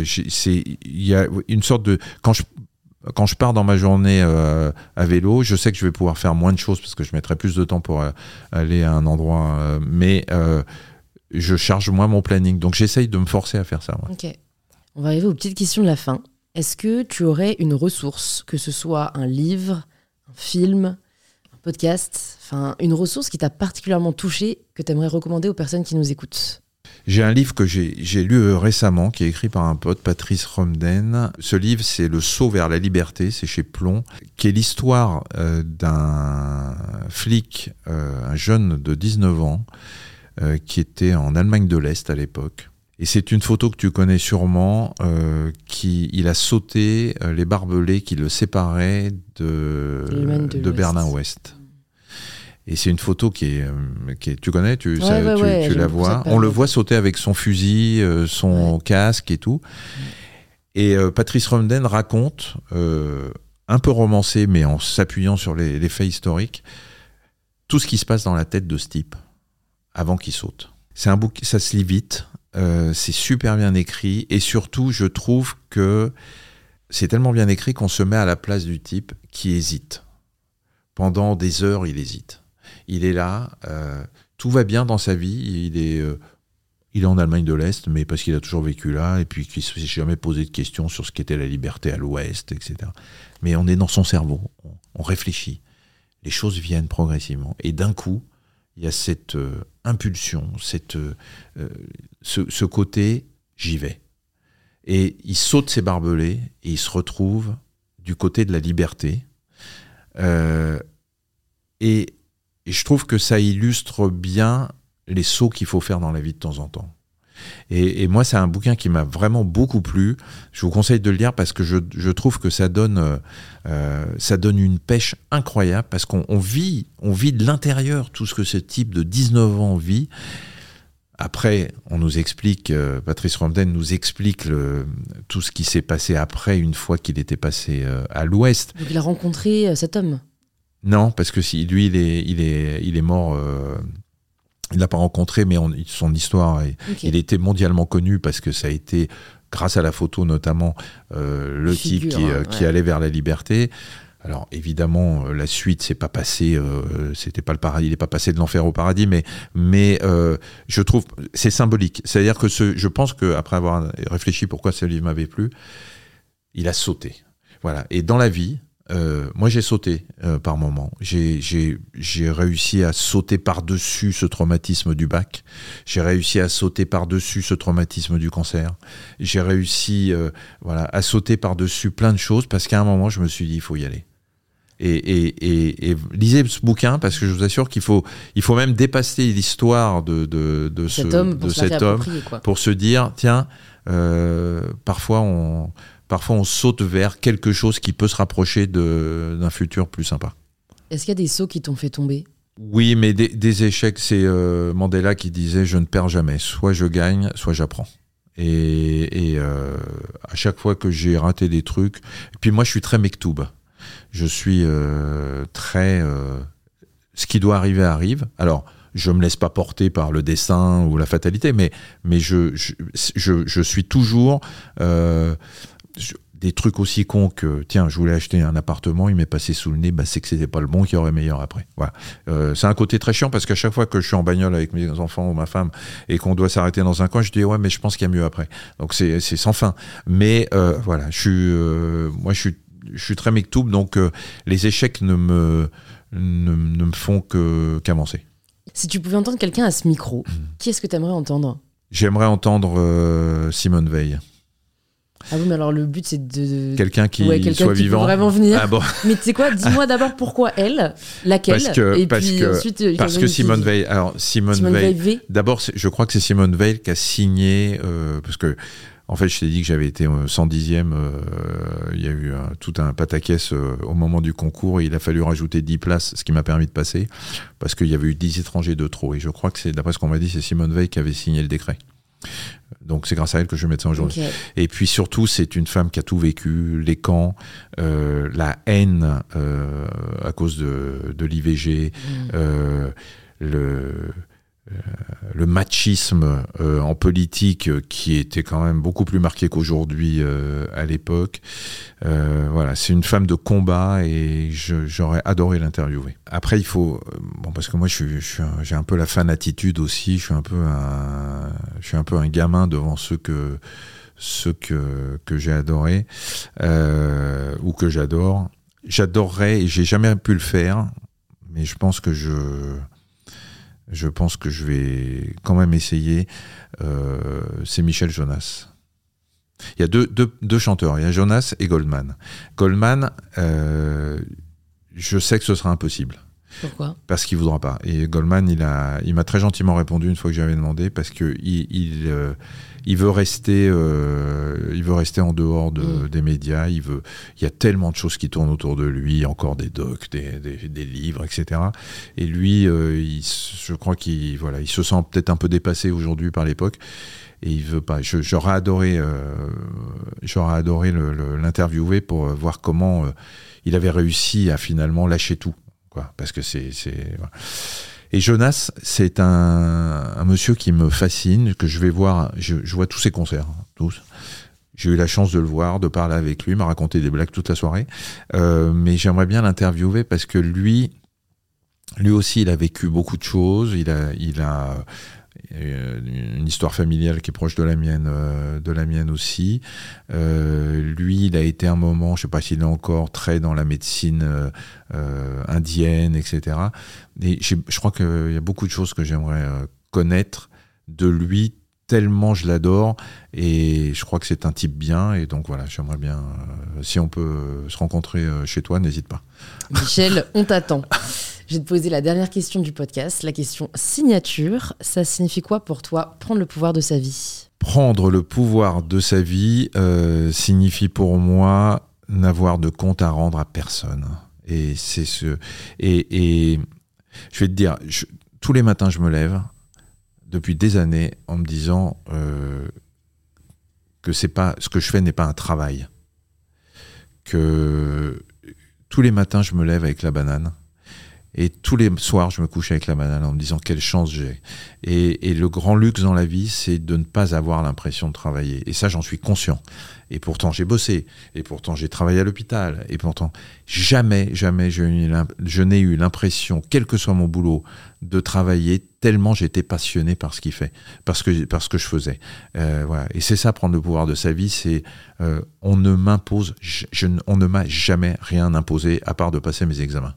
il y a une sorte de... Quand je pars dans ma journée à vélo, je sais que je vais pouvoir faire moins de choses parce que je mettrai plus de temps pour aller à un endroit, mais je charge moins mon planning. Donc, j'essaye de me forcer à faire ça. Ouais. Ok. On va arriver aux petites questions de la fin. Est-ce que tu aurais une ressource, que ce soit un livre, un film, un podcast, une ressource qui t'a particulièrement touché, que tu aimerais recommander aux personnes qui nous écoutent? J'ai un livre que j'ai lu récemment, qui est écrit par un pote, Patrice Romden. Ce livre, c'est Le saut vers la liberté, c'est chez Plomb, qui est l'histoire d'un flic, un jeune de 19 ans, qui était en Allemagne de l'Est à l'époque. Et c'est une photo que tu connais sûrement, il a sauté les barbelés qui le séparaient de Berlin-Ouest. Et c'est une photo qui est tu connais, tu la vois. On le voit sauter avec son fusil, son casque et tout. Et Patrice Romden raconte, un peu romancé, mais en s'appuyant sur les faits historiques, tout ce qui se passe dans la tête de ce type avant qu'il saute. C'est un bouquin, ça se lit vite, c'est super bien écrit, et surtout, je trouve que c'est tellement bien écrit qu'on se met à la place du type qui hésite. Pendant des heures, il hésite. Il est là, tout va bien dans sa vie, il est en Allemagne de l'Est, mais parce qu'il a toujours vécu là, et puis qu'il ne s'est jamais posé de questions sur ce qu'était la liberté à l'Ouest, etc. Mais on est dans son cerveau, on réfléchit, les choses viennent progressivement, et d'un coup, il y a cette impulsion, ce côté « j'y vais ». Et il saute ses barbelés, et il se retrouve du côté de la liberté. Et je trouve que ça illustre bien les sauts qu'il faut faire dans la vie de temps en temps. Et moi, c'est un bouquin qui m'a vraiment beaucoup plu. Je vous conseille de le lire parce que je trouve que ça donne une pêche incroyable, parce qu'on vit de l'intérieur tout ce que ce type de 19 ans vit. Après, on nous explique, Patrice Romden nous explique tout ce qui s'est passé après, une fois qu'il était passé à l'Ouest. Donc il a rencontré cet homme ? Non, parce que lui, il est mort. Il l'a pas rencontré, mais son histoire, il était mondialement connu parce que ça a été, grâce à la photo notamment, le type qui allait vers la liberté. Alors évidemment, la suite, c'est pas passé, c'était pas le paradis, il n'est pas passé de l'enfer au paradis, mais je trouve c'est symbolique. C'est-à-dire que je pense qu'après avoir réfléchi pourquoi ce livre m'avait plu, il a sauté. Voilà. Et dans la vie. Moi, j'ai sauté par moments. J'ai réussi à sauter par-dessus ce traumatisme du bac. J'ai réussi à sauter par-dessus ce traumatisme du cancer. J'ai réussi à sauter par-dessus plein de choses parce qu'à un moment, je me suis dit, il faut y aller. Et lisez ce bouquin parce que je vous assure qu'il faut même dépasser l'histoire de cet homme pour se dire, tiens, parfois on saute vers quelque chose qui peut se rapprocher d'un futur plus sympa. Est-ce qu'il y a des sauts qui t'ont fait tomber ? Oui, mais des échecs, c'est Mandela qui disait « Je ne perds jamais, soit je gagne, soit j'apprends ». Et à chaque fois que j'ai raté des trucs... Et puis moi, je suis très mektoub. Je suis très... ce qui doit arriver arrive. Alors... Je me laisse pas porter par le destin ou la fatalité, mais je suis toujours des trucs aussi cons que tiens, je voulais acheter un appartement, il m'est passé sous le nez, c'est que c'était pas le bon, qu'il y aurait meilleur après. Voilà. C'est un côté très chiant parce qu'à chaque fois que je suis en bagnole avec mes enfants ou ma femme et qu'on doit s'arrêter dans un coin, je dis ouais, mais je pense qu'il y a mieux après. Donc c'est sans fin. Mais voilà, moi je suis très mektoub, donc les échecs ne me font qu'avancer. Si tu pouvais entendre quelqu'un à ce micro, qui est-ce que tu aimerais entendre ? J'aimerais entendre Simone Veil. Ah oui, mais alors le but c'est de... Quelqu'un qui quelqu'un soit qui vivant. Peut vraiment venir. Ah bon. Mais tu sais quoi, dis-moi d'abord pourquoi elle, laquelle, parce que Simone Veil. Alors Simone Veil. D'abord, je crois que c'est Simone Veil qui a signé, parce que en fait, je t'ai dit que j'avais été 110e. Il y a eu tout un pataquès au moment du concours et il a fallu rajouter 10 places, ce qui m'a permis de passer, parce qu'il y avait eu 10 étrangers de trop. Et je crois que d'après ce qu'on m'a dit, c'est Simone Veil qui avait signé le décret. Donc c'est grâce à elle que je vais médecin aujourd'hui. Okay. Et puis surtout, c'est une femme qui a tout vécu, les camps, la haine à cause de l'IVG, le machisme en politique qui était quand même beaucoup plus marqué qu'aujourd'hui à l'époque. Voilà, c'est une femme de combat et j'aurais adoré l'interviewer. Après, il faut... parce que moi, j'ai un peu la fanatitude aussi. Je suis un peu un gamin devant ceux que j'ai adorés ou que j'adore. J'adorerais, et j'ai jamais pu le faire, mais je pense que je pense que je vais quand même essayer, c'est Michel Jonas. Il y a deux chanteurs, il y a Jonas et Goldman. Goldman, je sais que ce sera impossible. Pourquoi ? Parce qu'il ne voudra pas. Et Goldman, il m'a très gentiment répondu une fois que j'avais demandé, parce qu'il veut rester en dehors des médias. Il y a tellement de choses qui tournent autour de lui, encore des docs, des livres, etc. Et lui, je crois qu'il se sent peut-être un peu dépassé aujourd'hui par l'époque. Et il veut pas. J'aurais adoré l'interviewer pour voir comment il avait réussi à finalement lâcher tout, quoi. Parce que c'est. Voilà. Et Jonas, c'est un monsieur qui me fascine, que je vais voir. Je vois tous ses concerts, tous. J'ai eu la chance de le voir, de parler avec lui, m'a raconté des blagues toute la soirée. Mais j'aimerais bien l'interviewer parce que lui aussi, il a vécu beaucoup de choses. Il a une histoire familiale qui est proche de la mienne aussi. Lui, il a été un moment, je ne sais pas s'il est encore très dans la médecine indienne, etc. Et je crois qu'il y a beaucoup de choses que j'aimerais connaître de lui, tellement je l'adore, et je crois que c'est un type bien, et donc voilà, j'aimerais bien, si on peut se rencontrer chez toi, n'hésite pas. Michel, on t'attend. Je vais te poser la dernière question du podcast, la question signature. Ça signifie quoi pour toi, prendre le pouvoir de sa vie ? Prendre le pouvoir de sa vie signifie pour moi n'avoir de compte à rendre à personne. Et c'est et je vais te dire, tous les matins je me lève depuis des années en me disant que c'est pas, ce que je fais n'est pas un travail. Que tous les matins je me lève avec la banane. Et tous les soirs, je me couche avec la banane en me disant quelle chance j'ai. Et le grand luxe dans la vie, c'est de ne pas avoir l'impression de travailler. Et ça, j'en suis conscient. Et pourtant, j'ai bossé. Et pourtant, j'ai travaillé à l'hôpital. Et pourtant, jamais je n'ai eu l'impression, quel que soit mon boulot, de travailler tellement j'étais passionné par ce qu'il fait, parce que je faisais. Voilà. Et c'est ça, prendre le pouvoir de sa vie, c'est on ne m'impose, on ne m'a jamais rien imposé à part de passer mes examens.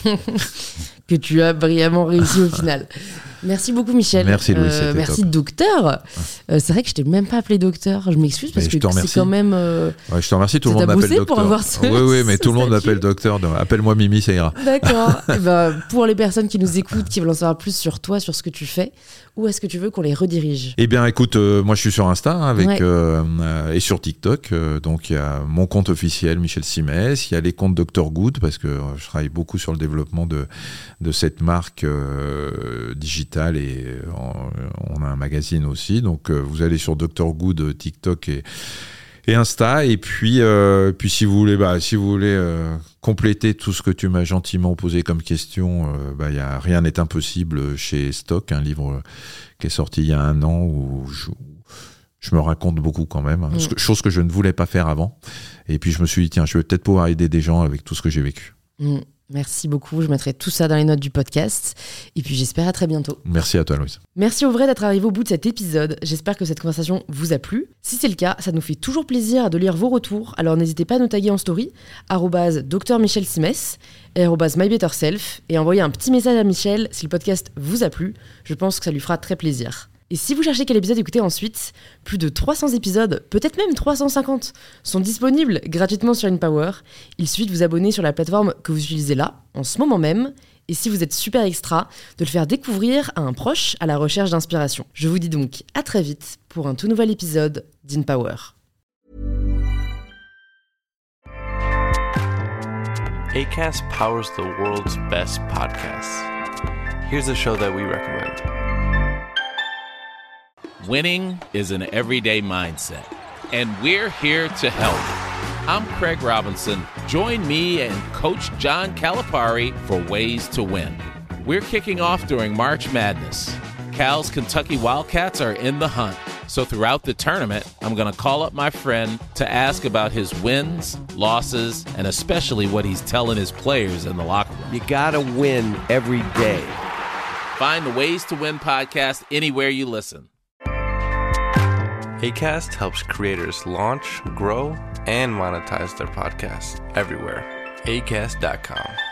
Que tu as brillamment réussi au final. Merci beaucoup, Michel. Merci, Louis. Merci, top. Docteur. C'est vrai que je t'ai même pas appelé docteur. Je m'excuse parce que c'est quand même. Ouais, je te remercie. Tout le monde m'appelle docteur. Pour avoir oui, mais tout le monde m'appelle docteur. Appelle-moi Mimi, ça ira. D'accord. Et pour les personnes qui nous écoutent, qui veulent en savoir plus sur toi, sur ce que tu fais, où est-ce que tu veux qu'on les redirige ? Eh bien, écoute, moi je suis sur Insta et sur TikTok. Donc il y a mon compte officiel Michel Simès. Il y a les comptes Dr Good parce que je travaille beaucoup sur le développement de cette marque digitale et on a un magazine aussi. Donc vous allez sur Dr Good, TikTok et Insta. Et puis si vous voulez compléter tout ce que tu m'as gentiment posé comme question, y a Rien n'est impossible chez Stock, un livre qui est sorti il y a 1 an où je me raconte beaucoup quand même, chose que je ne voulais pas faire avant. Et puis je me suis dit, tiens, je vais peut-être pouvoir aider des gens avec tout ce que j'ai vécu. Merci beaucoup, je mettrai tout ça dans les notes du podcast. Et puis j'espère à très bientôt. Merci à toi, Louise. Merci au vrai d'être arrivé au bout de cet épisode. J'espère que cette conversation vous a plu. Si c'est le cas, ça nous fait toujours plaisir de lire vos retours. Alors n'hésitez pas à nous taguer en story, @Dr Michel Simès et @MyBetterSelf, et envoyer un petit message à Michel si le podcast vous a plu. Je pense que ça lui fera très plaisir. Et si vous cherchez quel épisode écouter ensuite, plus de 300 épisodes, peut-être même 350, sont disponibles gratuitement sur InPower. Il suffit de vous abonner sur la plateforme que vous utilisez là, en ce moment même, et si vous êtes super extra, de le faire découvrir à un proche à la recherche d'inspiration. Je vous dis donc à très vite pour un tout nouvel épisode d'InPower. Acast powers the world's best podcasts. Here's a show that we recommend. Winning is an everyday mindset, and we're here to help. I'm Craig Robinson. Join me and Coach John Calipari for Ways to Win. We're kicking off during March Madness. Cal's Kentucky Wildcats are in the hunt. So throughout the tournament, I'm going to call up my friend to ask about his wins, losses, and especially what he's telling his players in the locker room. You gotta win every day. Find the Ways to Win podcast anywhere you listen. Acast helps creators launch, grow, and monetize their podcasts everywhere. Acast.com.